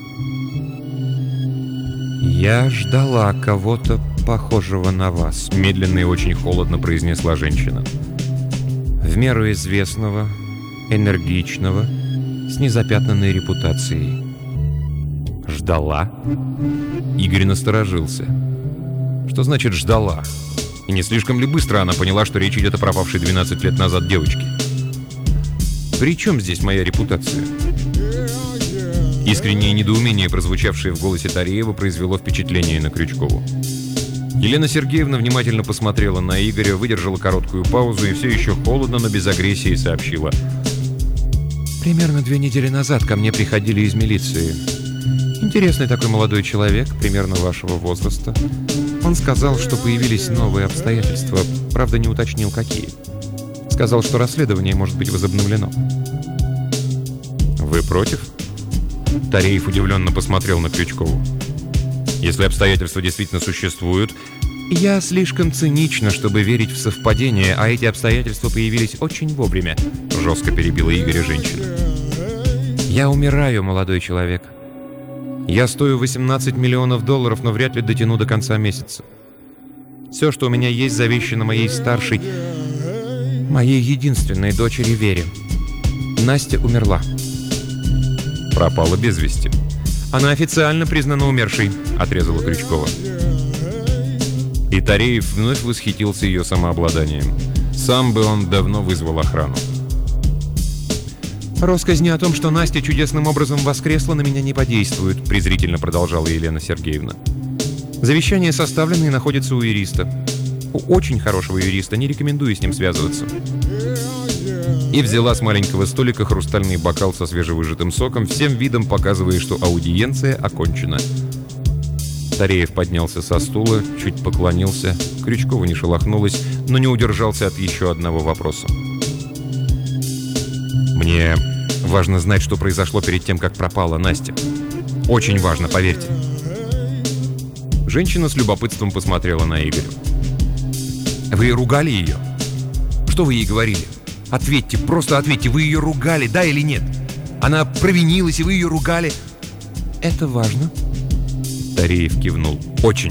Speaker 1: «Я ждала кого-то похожего на вас», — медленно и очень холодно произнесла женщина. «В меру известного, энергичного, с незапятнанной репутацией». «Ждала?» Игорь насторожился. «Что значит «ждала»? И не слишком ли быстро она поняла, что речь идет о пропавшей двенадцать лет назад девочке?» «При чем здесь моя репутация?» Искреннее недоумение, прозвучавшее в голосе Тареева, произвело впечатление на Крючкову. Елена Сергеевна внимательно посмотрела на Игоря, выдержала короткую паузу и все еще холодно, но без агрессии сообщила. «Примерно две недели назад ко мне приходили из милиции. Интересный такой молодой человек, примерно вашего возраста. Он сказал, что появились новые обстоятельства, правда не уточнил, какие. Сказал, что расследование может быть возобновлено». «Вы против?» Тареев удивленно посмотрел на Крючкову. «Если обстоятельства действительно существуют...» «Я слишком цинична, чтобы верить в совпадение, а эти обстоятельства появились очень вовремя», — жестко перебила Игоря женщина. «Я умираю, молодой человек. Я стою восемнадцать миллионов долларов, но вряд ли дотяну до конца месяца. Все, что у меня есть, завещано моей старшей, моей единственной дочери Вере. Настя умерла». «Пропала без вести». «Она официально признана умершей», — отрезала Крючкова. И Тареев вновь восхитился ее самообладанием. Сам бы он давно вызвал охрану. «Россказни о том, что Настя чудесным образом воскресла, на меня не подействуют», — презрительно продолжала Елена Сергеевна. «Завещание составлено и находится у юриста. У очень хорошего юриста, не рекомендую с ним связываться». И взяла с маленького столика хрустальный бокал со свежевыжатым соком, всем видом показывая, что аудиенция окончена. Тареев поднялся со стула, чуть поклонился. Крючкова не шелохнулась, но не удержался от еще одного вопроса. «Мне важно знать, что произошло перед тем, как пропала Настя. Очень важно, поверьте». Женщина с любопытством посмотрела на Игоря. «Вы ругали ее? Что вы ей говорили? Ответьте, просто ответьте, вы ее ругали, да или нет? Она провинилась, и вы ее ругали?» «Это важно». Тареев кивнул. «Очень».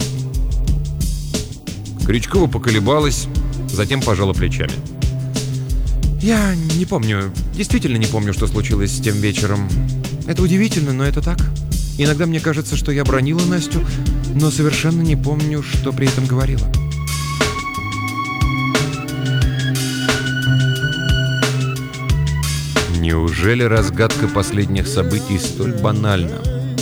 Speaker 1: Крючкова поколебалась, затем пожала плечами.
Speaker 2: «Я не помню, действительно не помню, что случилось с тем вечером. Это удивительно, но это так. Иногда мне кажется, что я бронила Настю, но совершенно не помню, что при этом говорила».
Speaker 1: Неужели разгадка последних событий столь банальна?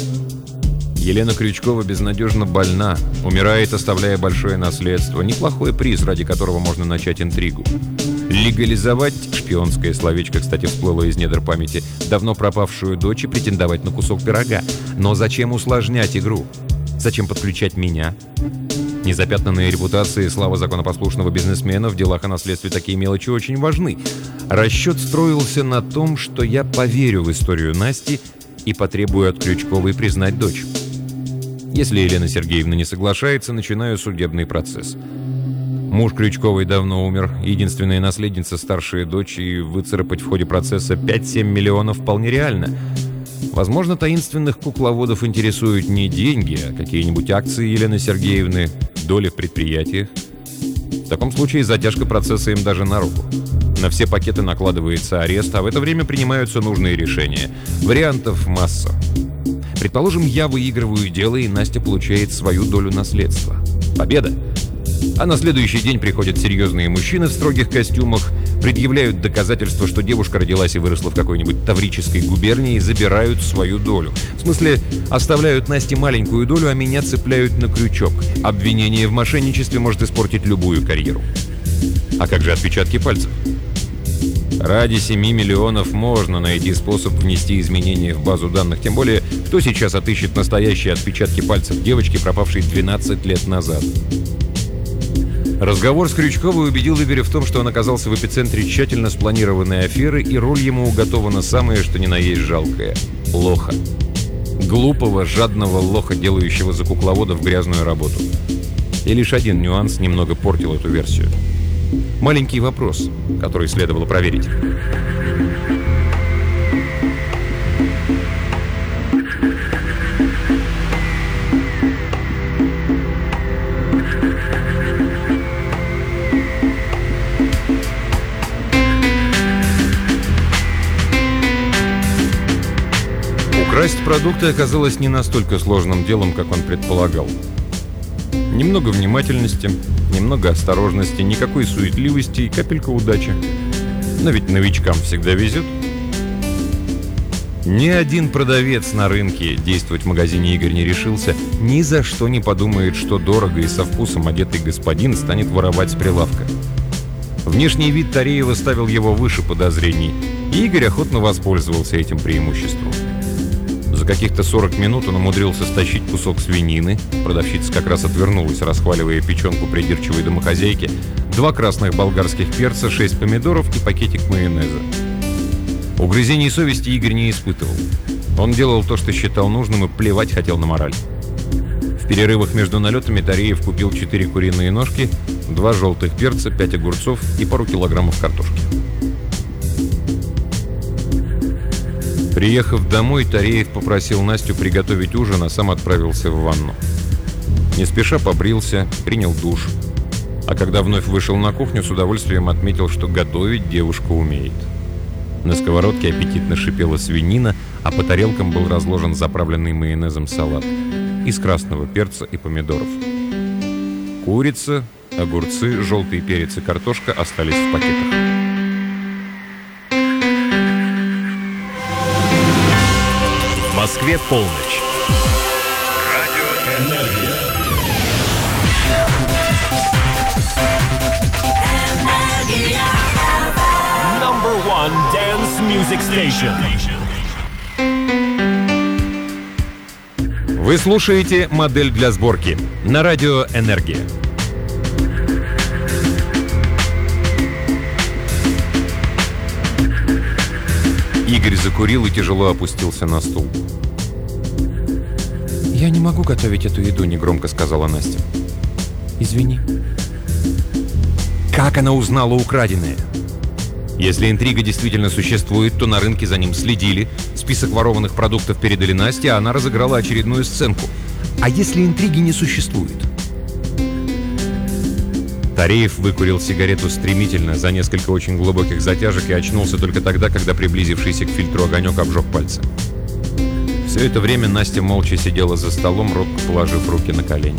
Speaker 1: Елена Крючкова безнадежно больна, умирает, оставляя большое наследство. Неплохой приз, ради которого можно начать интригу. Легализовать, шпионское словечко, кстати, всплыло из недр памяти, давно пропавшую дочь и претендовать на кусок пирога. Но зачем усложнять игру? Зачем подключать меня? Незапятнанная репутация и слава законопослушного бизнесмена в делах о наследстве такие мелочи очень важны. Расчет строился на том, что я поверю в историю Насти и потребую от Крючковой признать дочь. Если Елена Сергеевна не соглашается, начинаю судебный процесс. Муж Крючковой давно умер, единственная наследница, старшая дочь, и выцарапать в ходе процесса пять-семь миллионов вполне реально. Возможно, таинственных кукловодов интересуют не деньги, а какие-нибудь акции Елены Сергеевны, доли в предприятиях. В таком случае затяжка процесса им даже на руку. На все пакеты накладывается арест, а в это время принимаются нужные решения. Вариантов масса. Предположим, я выигрываю дело, и Настя получает свою долю наследства. Победа! А на следующий день приходят серьезные мужчины в строгих костюмах, предъявляют доказательства, что девушка родилась и выросла в какой-нибудь таврической губернии, и забирают свою долю. В смысле, оставляют Насте маленькую долю, а меня цепляют на крючок. Обвинение в мошенничестве может испортить любую карьеру. А как же отпечатки пальцев? Ради семи миллионов можно найти способ внести изменения в базу данных. Тем более, кто сейчас отыщет настоящие отпечатки пальцев девочки, пропавшей двенадцать лет назад? Разговор с Крючковой убедил Игоря в том, что он оказался в эпицентре тщательно спланированной аферы, и роль ему уготована самое, что ни на есть жалкое – лоха. Глупого, жадного лоха, делающего за кукловодов грязную работу. И лишь один нюанс немного портил эту версию. Маленький вопрос, который следовало проверить. Украсть продукты оказалось не настолько сложным делом, как он предполагал. Немного внимательности, немного осторожности, никакой суетливости и капелька удачи. Но ведь новичкам всегда везет. Ни один продавец на рынке, действовать в магазине Игорь не решился, ни за что не подумает, что дорого и со вкусом одетый господин станет воровать с прилавка. Внешний вид Тареева ставил его выше подозрений, и Игорь охотно воспользовался этим преимуществом. За каких-то сорок минут он умудрился стащить кусок свинины, продавщица как раз отвернулась, расхваливая печенку придирчивой домохозяйки, два красных болгарских перца, шесть помидоров и пакетик майонеза. Угрызений совести Игорь не испытывал. Он делал то, что считал нужным, и плевать хотел на мораль. В перерывах между налетами Тареев купил четыре куриные ножки, два желтых перца, пять огурцов и пару килограммов картошки. Приехав домой, Тареев попросил Настю приготовить ужин, а сам отправился в ванну. Не спеша побрился, принял душ. А когда вновь вышел на кухню, с удовольствием отметил, что готовить девушка умеет. На сковородке аппетитно шипела свинина, а по тарелкам был разложен заправленный майонезом салат из красного перца и помидоров. Курица, огурцы, желтый перец и картошка остались в пакетах.
Speaker 3: В Москве полночь. Радио Энергия. Number one dance music station.
Speaker 1: Вы слушаете «Модель для сборки» на радио «Энергия». Игорь закурил и тяжело опустился на стул.
Speaker 2: «Я не могу готовить эту еду», — негромко сказала Настя. «Извини».
Speaker 1: Как она узнала украденное? Если интрига действительно существует, то на рынке за ним следили, список ворованных продуктов передали Насте, а она разыграла очередную сценку.
Speaker 2: А если интриги не существует?
Speaker 1: Тареев выкурил сигарету стремительно, за несколько очень глубоких затяжек, и очнулся только тогда, когда приблизившийся к фильтру огонек обжег пальцы. Все это время Настя молча сидела за столом, робко положив руки на колени.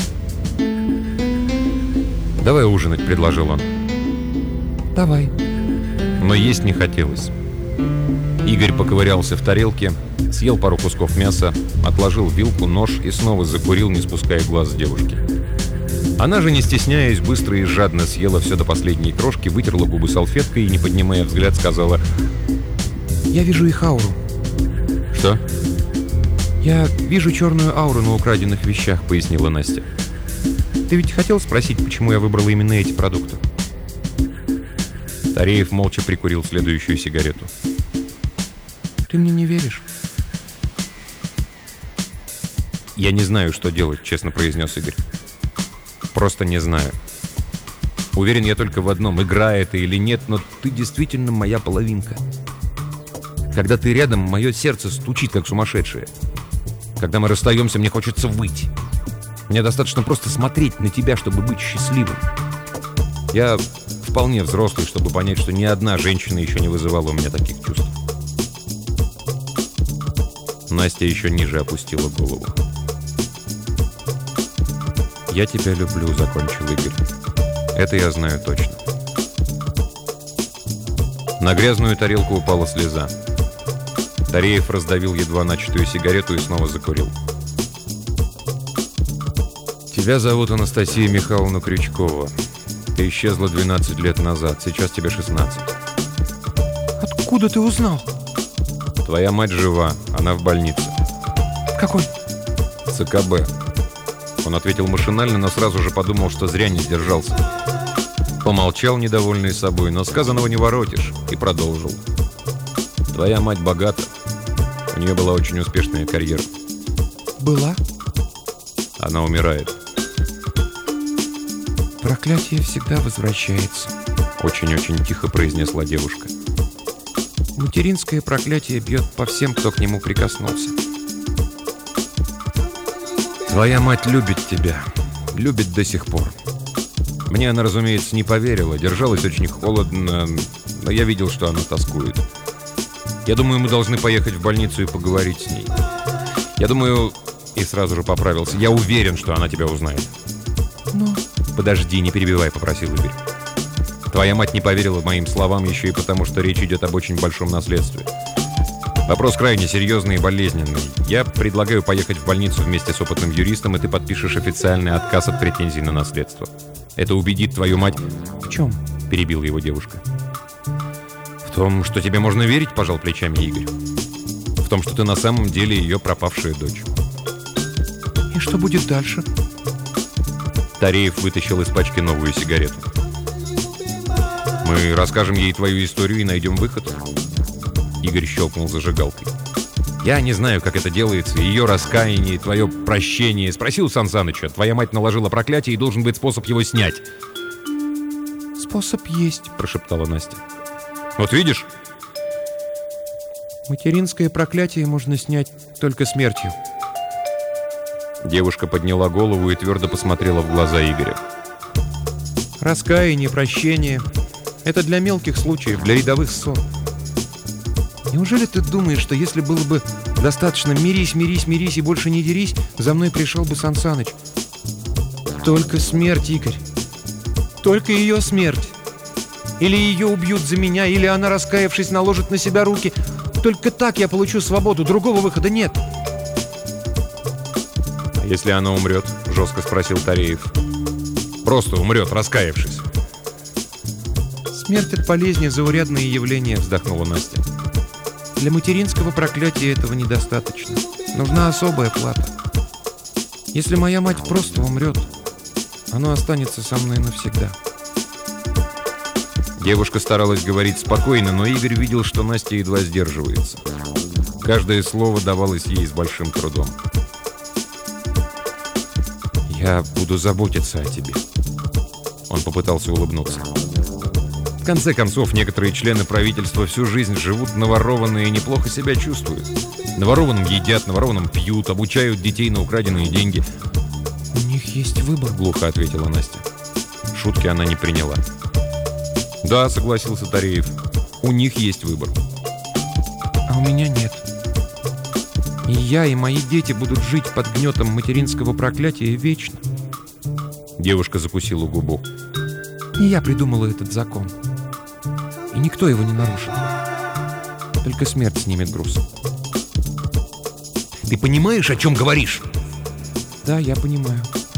Speaker 1: «Давай ужинать», — предложил он.
Speaker 2: «Давай».
Speaker 1: Но есть не хотелось. Игорь поковырялся в тарелке, съел пару кусков мяса, отложил вилку, нож и снова закурил, не спуская глаз с девушки. Она же, не стесняясь, быстро и жадно съела все до последней крошки, вытерла губы салфеткой и, не поднимая взгляд, сказала:
Speaker 2: «Я вижу их ауру».
Speaker 1: «Что?»
Speaker 2: «Я вижу черную ауру на украденных вещах», — пояснила Настя. «Ты ведь хотел спросить, почему я выбрала именно эти продукты?»
Speaker 1: Тареев молча прикурил следующую сигарету.
Speaker 2: «Ты мне не веришь?»
Speaker 1: «Я не знаю, что делать», — честно произнес Игорь. «Просто не знаю. Уверен я только в одном, игра это или нет, но ты действительно моя половинка. Когда ты рядом, мое сердце стучит, как сумасшедшее. Когда мы расстаемся, мне хочется выть. Мне достаточно просто смотреть на тебя, чтобы быть счастливым. Я вполне взрослый, чтобы понять, что ни одна женщина еще не вызывала у меня таких чувств». Настя еще ниже опустила голову. «Я тебя люблю», — закончил Игорь. «Это я знаю точно». На грязную тарелку упала слеза. Тареев раздавил едва начатую сигарету и снова закурил. «Тебя зовут Анастасия Михайловна Крючкова. Ты исчезла двенадцать лет назад, сейчас тебе шестнадцать.
Speaker 2: «Откуда ты узнал?»
Speaker 1: «Твоя мать жива, она в больнице».
Speaker 2: «Какой?»
Speaker 1: «ЦКБ». Он ответил машинально, но сразу же подумал, что зря не сдержался. Помолчал, недовольный собой, но сказанного не воротишь, и продолжил. «Твоя мать богата. У нее была очень успешная карьера».
Speaker 2: «Была?»
Speaker 1: «Она умирает».
Speaker 2: «Проклятие всегда возвращается»,
Speaker 1: — очень-очень тихо произнесла девушка.
Speaker 2: «Материнское проклятие бьет по всем, кто к нему прикоснулся».
Speaker 1: «Твоя мать любит тебя. Любит до сих пор. Мне она, разумеется, не поверила, держалась очень холодно, но я видел, что она тоскует. Я думаю, мы должны поехать в больницу и поговорить с ней. Я думаю...» И сразу же поправился. «Я уверен, что она тебя узнает».
Speaker 2: «Ну?»
Speaker 1: «Подожди, не перебивай», — попросил Игорь. «Твоя мать не поверила моим словам еще и потому, что речь идет об очень большом наследстве. Вопрос крайне серьезный и болезненный. Я предлагаю поехать в больницу вместе с опытным юристом, и ты подпишешь официальный отказ от претензий на наследство. Это убедит твою мать...»
Speaker 2: «В чем?»
Speaker 1: — перебила его девушка. «В том, что тебе можно верить», — пожал плечами Игорь. «В том, что ты на самом деле ее пропавшая дочь».
Speaker 2: «И что будет дальше?»
Speaker 1: Тареев вытащил из пачки новую сигарету. «Мы расскажем ей твою историю и найдем выход». Игорь щелкнул зажигалкой. «Я не знаю, как это делается. Ее раскаяние, твое прощение. Спросил Сан Саныча. Твоя мать наложила проклятие, и должен быть способ его снять».
Speaker 2: «Способ есть», —
Speaker 1: прошептала Настя. «Вот видишь?»
Speaker 2: «Материнское проклятие можно снять только смертью».
Speaker 1: Девушка подняла голову и твердо посмотрела в глаза Игоря.
Speaker 2: «Раскаяние, прощение — это для мелких случаев, для рядовых ссор. Неужели ты думаешь, что если было бы достаточно «мирись, мирись, мирись и больше не дерись», за мной пришел бы Сан Саныч? Только смерть, Игорь. Только ее смерть. Или ее убьют за меня, или она, раскаявшись, наложит на себя руки. Только так я получу свободу, другого выхода нет».
Speaker 1: «А если она умрет?» — жестко спросил Тареев. «Просто умрет, раскаявшись».
Speaker 2: «Смерть от болезни — заурядное явление», — вздохнула Настя. «Для материнского проклятия этого недостаточно. Нужна особая плата. Если моя мать просто умрет, оно останется со мной навсегда».
Speaker 1: Девушка старалась говорить спокойно, но Игорь видел, что Настя едва сдерживается. Каждое слово давалось ей с большим трудом. «Я буду заботиться о тебе». Он попытался улыбнуться. В конце концов, некоторые члены правительства всю жизнь живут наворованные и неплохо себя чувствуют. Наворованным едят, наворованным пьют, обучают детей на украденные деньги.
Speaker 2: «У них есть выбор», —
Speaker 1: глухо ответила Настя. Шутки она не приняла. «Да», — согласился Тареев, — «у них есть выбор».
Speaker 2: «А у меня нет. И я, и мои дети будут жить под гнетом материнского проклятия вечно».
Speaker 1: Девушка закусила губу.
Speaker 2: «Не я придумала этот закон. И никто его не нарушит. Только смерть снимет груз».
Speaker 1: «Ты понимаешь, о чем говоришь?»
Speaker 2: «Да, я понимаю».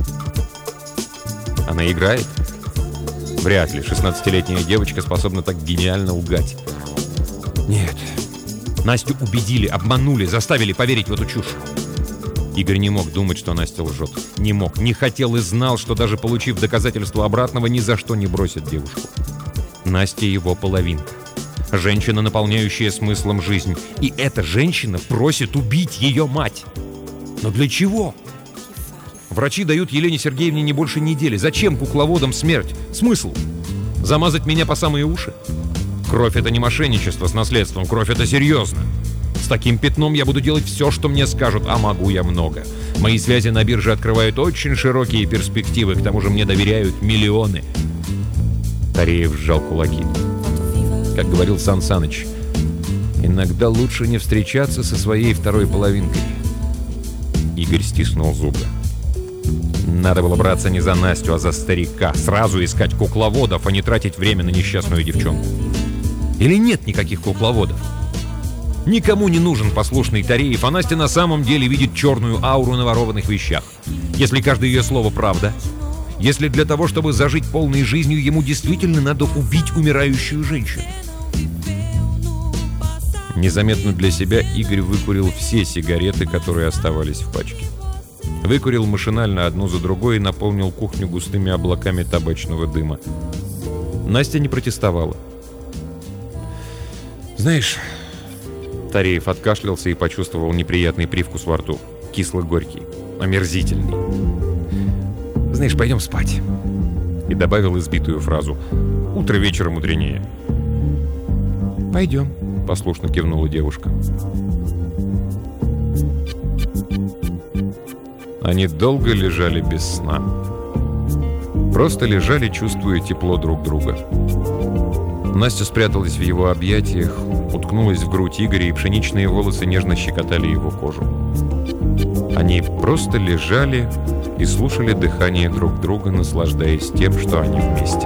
Speaker 1: «Она играет?» Вряд ли шестнадцатилетняя девочка способна так гениально лгать. Нет. Настю убедили, обманули, заставили поверить в эту чушь. Игорь не мог думать, что Настя лжет. Не мог, не хотел и знал, что даже получив доказательства обратного, ни за что не бросит девушку. Настя его половинка. Женщина, наполняющая смыслом жизнь. И эта женщина просит убить ее мать. Но для чего? Врачи дают Елене Сергеевне не больше недели. Зачем кукловодам смерть? Смысл? Замазать меня по самые уши? Кровь — это не мошенничество с наследством. Кровь — это серьезно. С таким пятном я буду делать все, что мне скажут, а могу я много. Мои связи на бирже открывают очень широкие перспективы. К тому же мне доверяют миллионы. Тареев сжал кулаки. Как говорил Сан Саныч, иногда лучше не встречаться со своей второй половинкой. Игорь стиснул зубы. Надо было браться не за Настю, а за старика. Сразу искать кукловодов, а не тратить время на несчастную девчонку. Или нет никаких кукловодов? Никому не нужен послушный Тареев, а Настя на самом деле видит черную ауру на ворованных вещах. Если каждое ее слово правда, если для того, чтобы зажить полной жизнью, ему действительно надо убить умирающую женщину. Незаметно для себя Игорь выкурил все сигареты, которые оставались в пачке. Выкурил машинально одну за другой и наполнил кухню густыми облаками табачного дыма. Настя не протестовала. «Знаешь...» Тареев откашлялся и почувствовал неприятный привкус во рту. Кисло-горький, омерзительный. «Знаешь, пойдем спать». И добавил избитую фразу. «Утро вечера мудренее».
Speaker 2: «Пойдем»,
Speaker 1: — послушно кивнула девушка. Они долго лежали без сна. Просто лежали, чувствуя тепло друг друга. Настя спряталась в его объятиях, уткнулась в грудь Игоря, и пшеничные волосы нежно щекотали его кожу. Они просто лежали и слушали дыхание друг друга, наслаждаясь тем, что они вместе.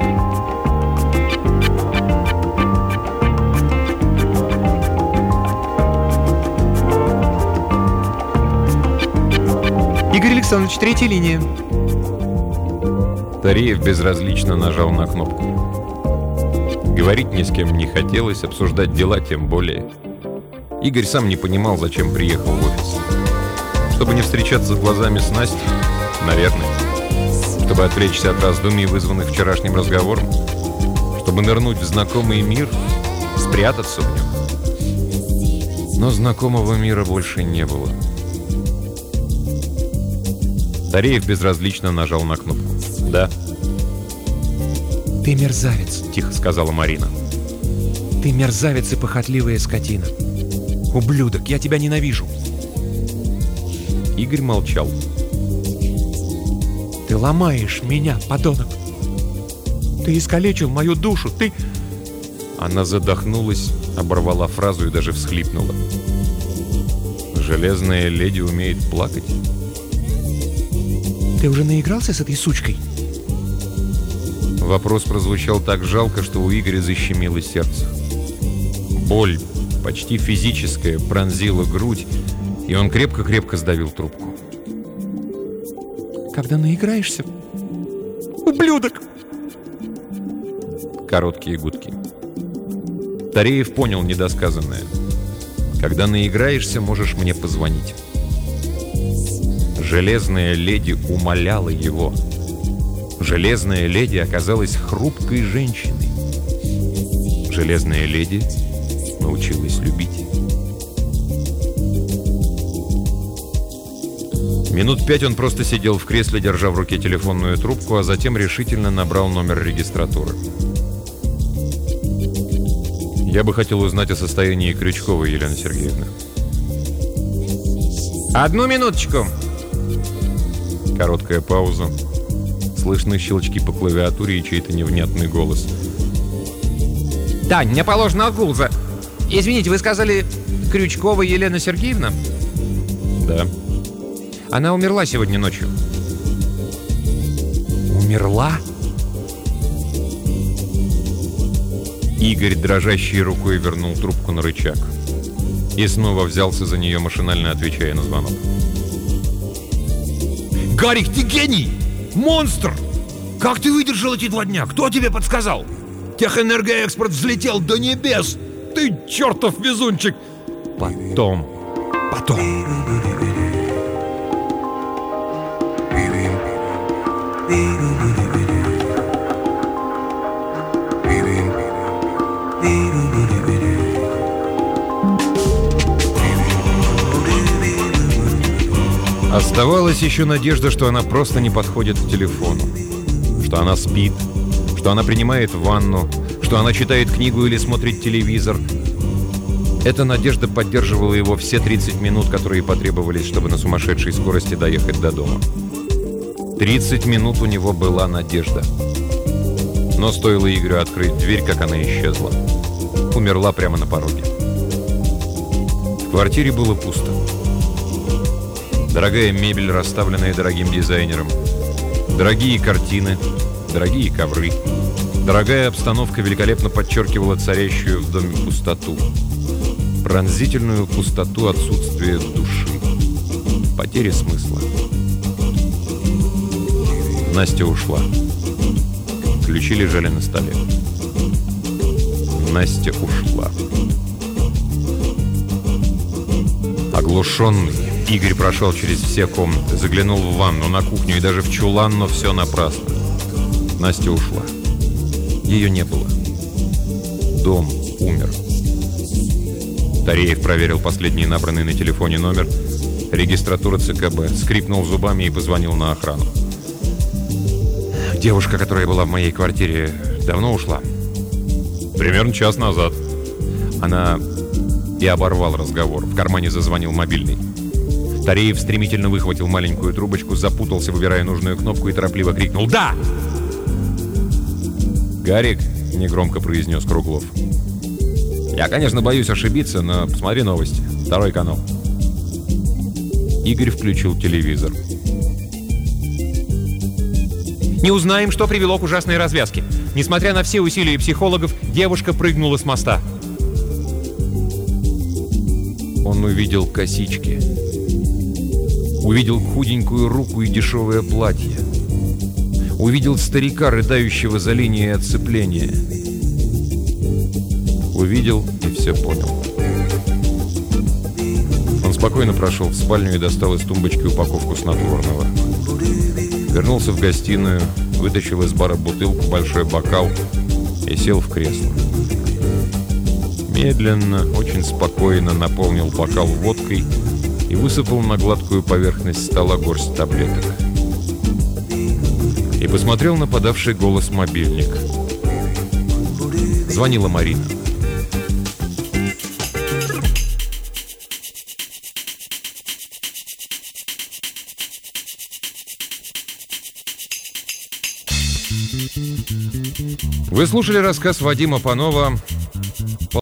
Speaker 2: «Игорь Александрович, третья линия».
Speaker 1: Тареев безразлично нажал на кнопку. Говорить ни с кем не хотелось, обсуждать дела тем более. Игорь сам не понимал, зачем приехал в офис. Чтобы не встречаться глазами с Настей? Наверное. Чтобы отвлечься от раздумий, вызванных вчерашним разговором? Чтобы нырнуть в знакомый мир? Спрятаться в нем? Но знакомого мира больше не было. Тареев безразлично нажал на кнопку. «Да».
Speaker 2: «Ты мерзавец»,
Speaker 1: — тихо сказала Марина.
Speaker 2: «Ты мерзавец и похотливая скотина. Ублюдок, я тебя ненавижу».
Speaker 1: Игорь молчал.
Speaker 2: «Ты ломаешь меня, подонок. Ты искалечил мою душу, ты...»
Speaker 1: Она задохнулась, оборвала фразу и даже всхлипнула. «Железная леди умеет плакать?»
Speaker 2: «Ты уже наигрался с этой сучкой?»
Speaker 1: Вопрос прозвучал так жалко, что у Игоря защемило сердце. Боль, почти физическая, пронзила грудь, и он крепко-крепко сдавил трубку.
Speaker 2: «Когда наиграешься, ублюдок!»
Speaker 1: Короткие гудки. Тареев понял недосказанное. «Когда наиграешься, можешь мне позвонить». Железная леди умоляла его. Железная леди оказалась хрупкой женщиной. Железная леди научилась любить. Минут пять он просто сидел в кресле, держа в руке телефонную трубку, а затем решительно набрал номер регистратуры. Я бы хотел узнать о состоянии Крючковой Елены Сергеевны.
Speaker 2: Одну минуточку.
Speaker 1: Короткая пауза. Слышны щелчки по клавиатуре и чей-то невнятный голос.
Speaker 2: Тань, мне положено отгул за... Извините, вы сказали Крючкова Елена Сергеевна?
Speaker 1: Да.
Speaker 2: Она умерла сегодня ночью.
Speaker 1: Умерла? Игорь дрожащей рукой вернул трубку на рычаг. И снова взялся за нее, машинально отвечая на звонок.
Speaker 9: Гарик, ты гений! Монстр! Как ты выдержал эти два дня? Кто тебе подсказал? Техэнергоэкспорт взлетел до небес! Ты чертов везунчик!
Speaker 1: Потом.
Speaker 9: Потом.
Speaker 1: Оставалась еще надежда, что она просто не подходит к телефону. Что она спит, что она принимает ванну, что она читает книгу или смотрит телевизор. Эта надежда поддерживала его все тридцать минут, которые потребовались, чтобы на сумасшедшей скорости доехать до дома. тридцать минут у него была надежда. Но стоило Игорю открыть дверь, как она исчезла. Умерла прямо на пороге. В квартире было пусто. Дорогая мебель, расставленная дорогим дизайнером. Дорогие картины, дорогие ковры. Дорогая обстановка великолепно подчеркивала царящую в доме пустоту. Пронзительную пустоту отсутствия души. Потери смысла. Настя ушла. Ключи лежали на столе. Настя ушла. Оглушенный, Игорь прошел через все комнаты, заглянул в ванну, на кухню и даже в чулан, но все напрасно. Настя ушла. Ее не было. Дом умер. Тареев проверил последний набранный на телефоне номер. Регистратура ЦКБ. Скрипнул зубами и позвонил на охрану. Девушка, которая была в моей квартире, давно ушла? Примерно час назад. Она и оборвал разговор. В кармане зазвонил мобильный. Тареев стремительно выхватил маленькую трубочку, запутался, выбирая нужную кнопку, и торопливо крикнул «Да!». «Гарик», — негромко произнес Круглов. «Я, конечно, боюсь ошибиться, но посмотри новости. Второй канал». Игорь включил телевизор.
Speaker 2: Не узнаем, что привело к ужасной развязке. Несмотря на все усилия психологов, девушка прыгнула с моста.
Speaker 1: Он увидел косички. Увидел худенькую руку и дешевое платье. Увидел старика, рыдающего за линией отцепления. Увидел и все понял. Он спокойно прошел в спальню и достал из тумбочки упаковку снотворного. Вернулся в гостиную, вытащил из бара бутылку, большой бокал и сел в кресло. Медленно, очень спокойно наполнил бокал водкой и высыпал на гладкую поверхность стола горсть таблеток. И посмотрел на подавший голос мобильник. Звонила Марина. Вы слушали рассказ Вадима Панова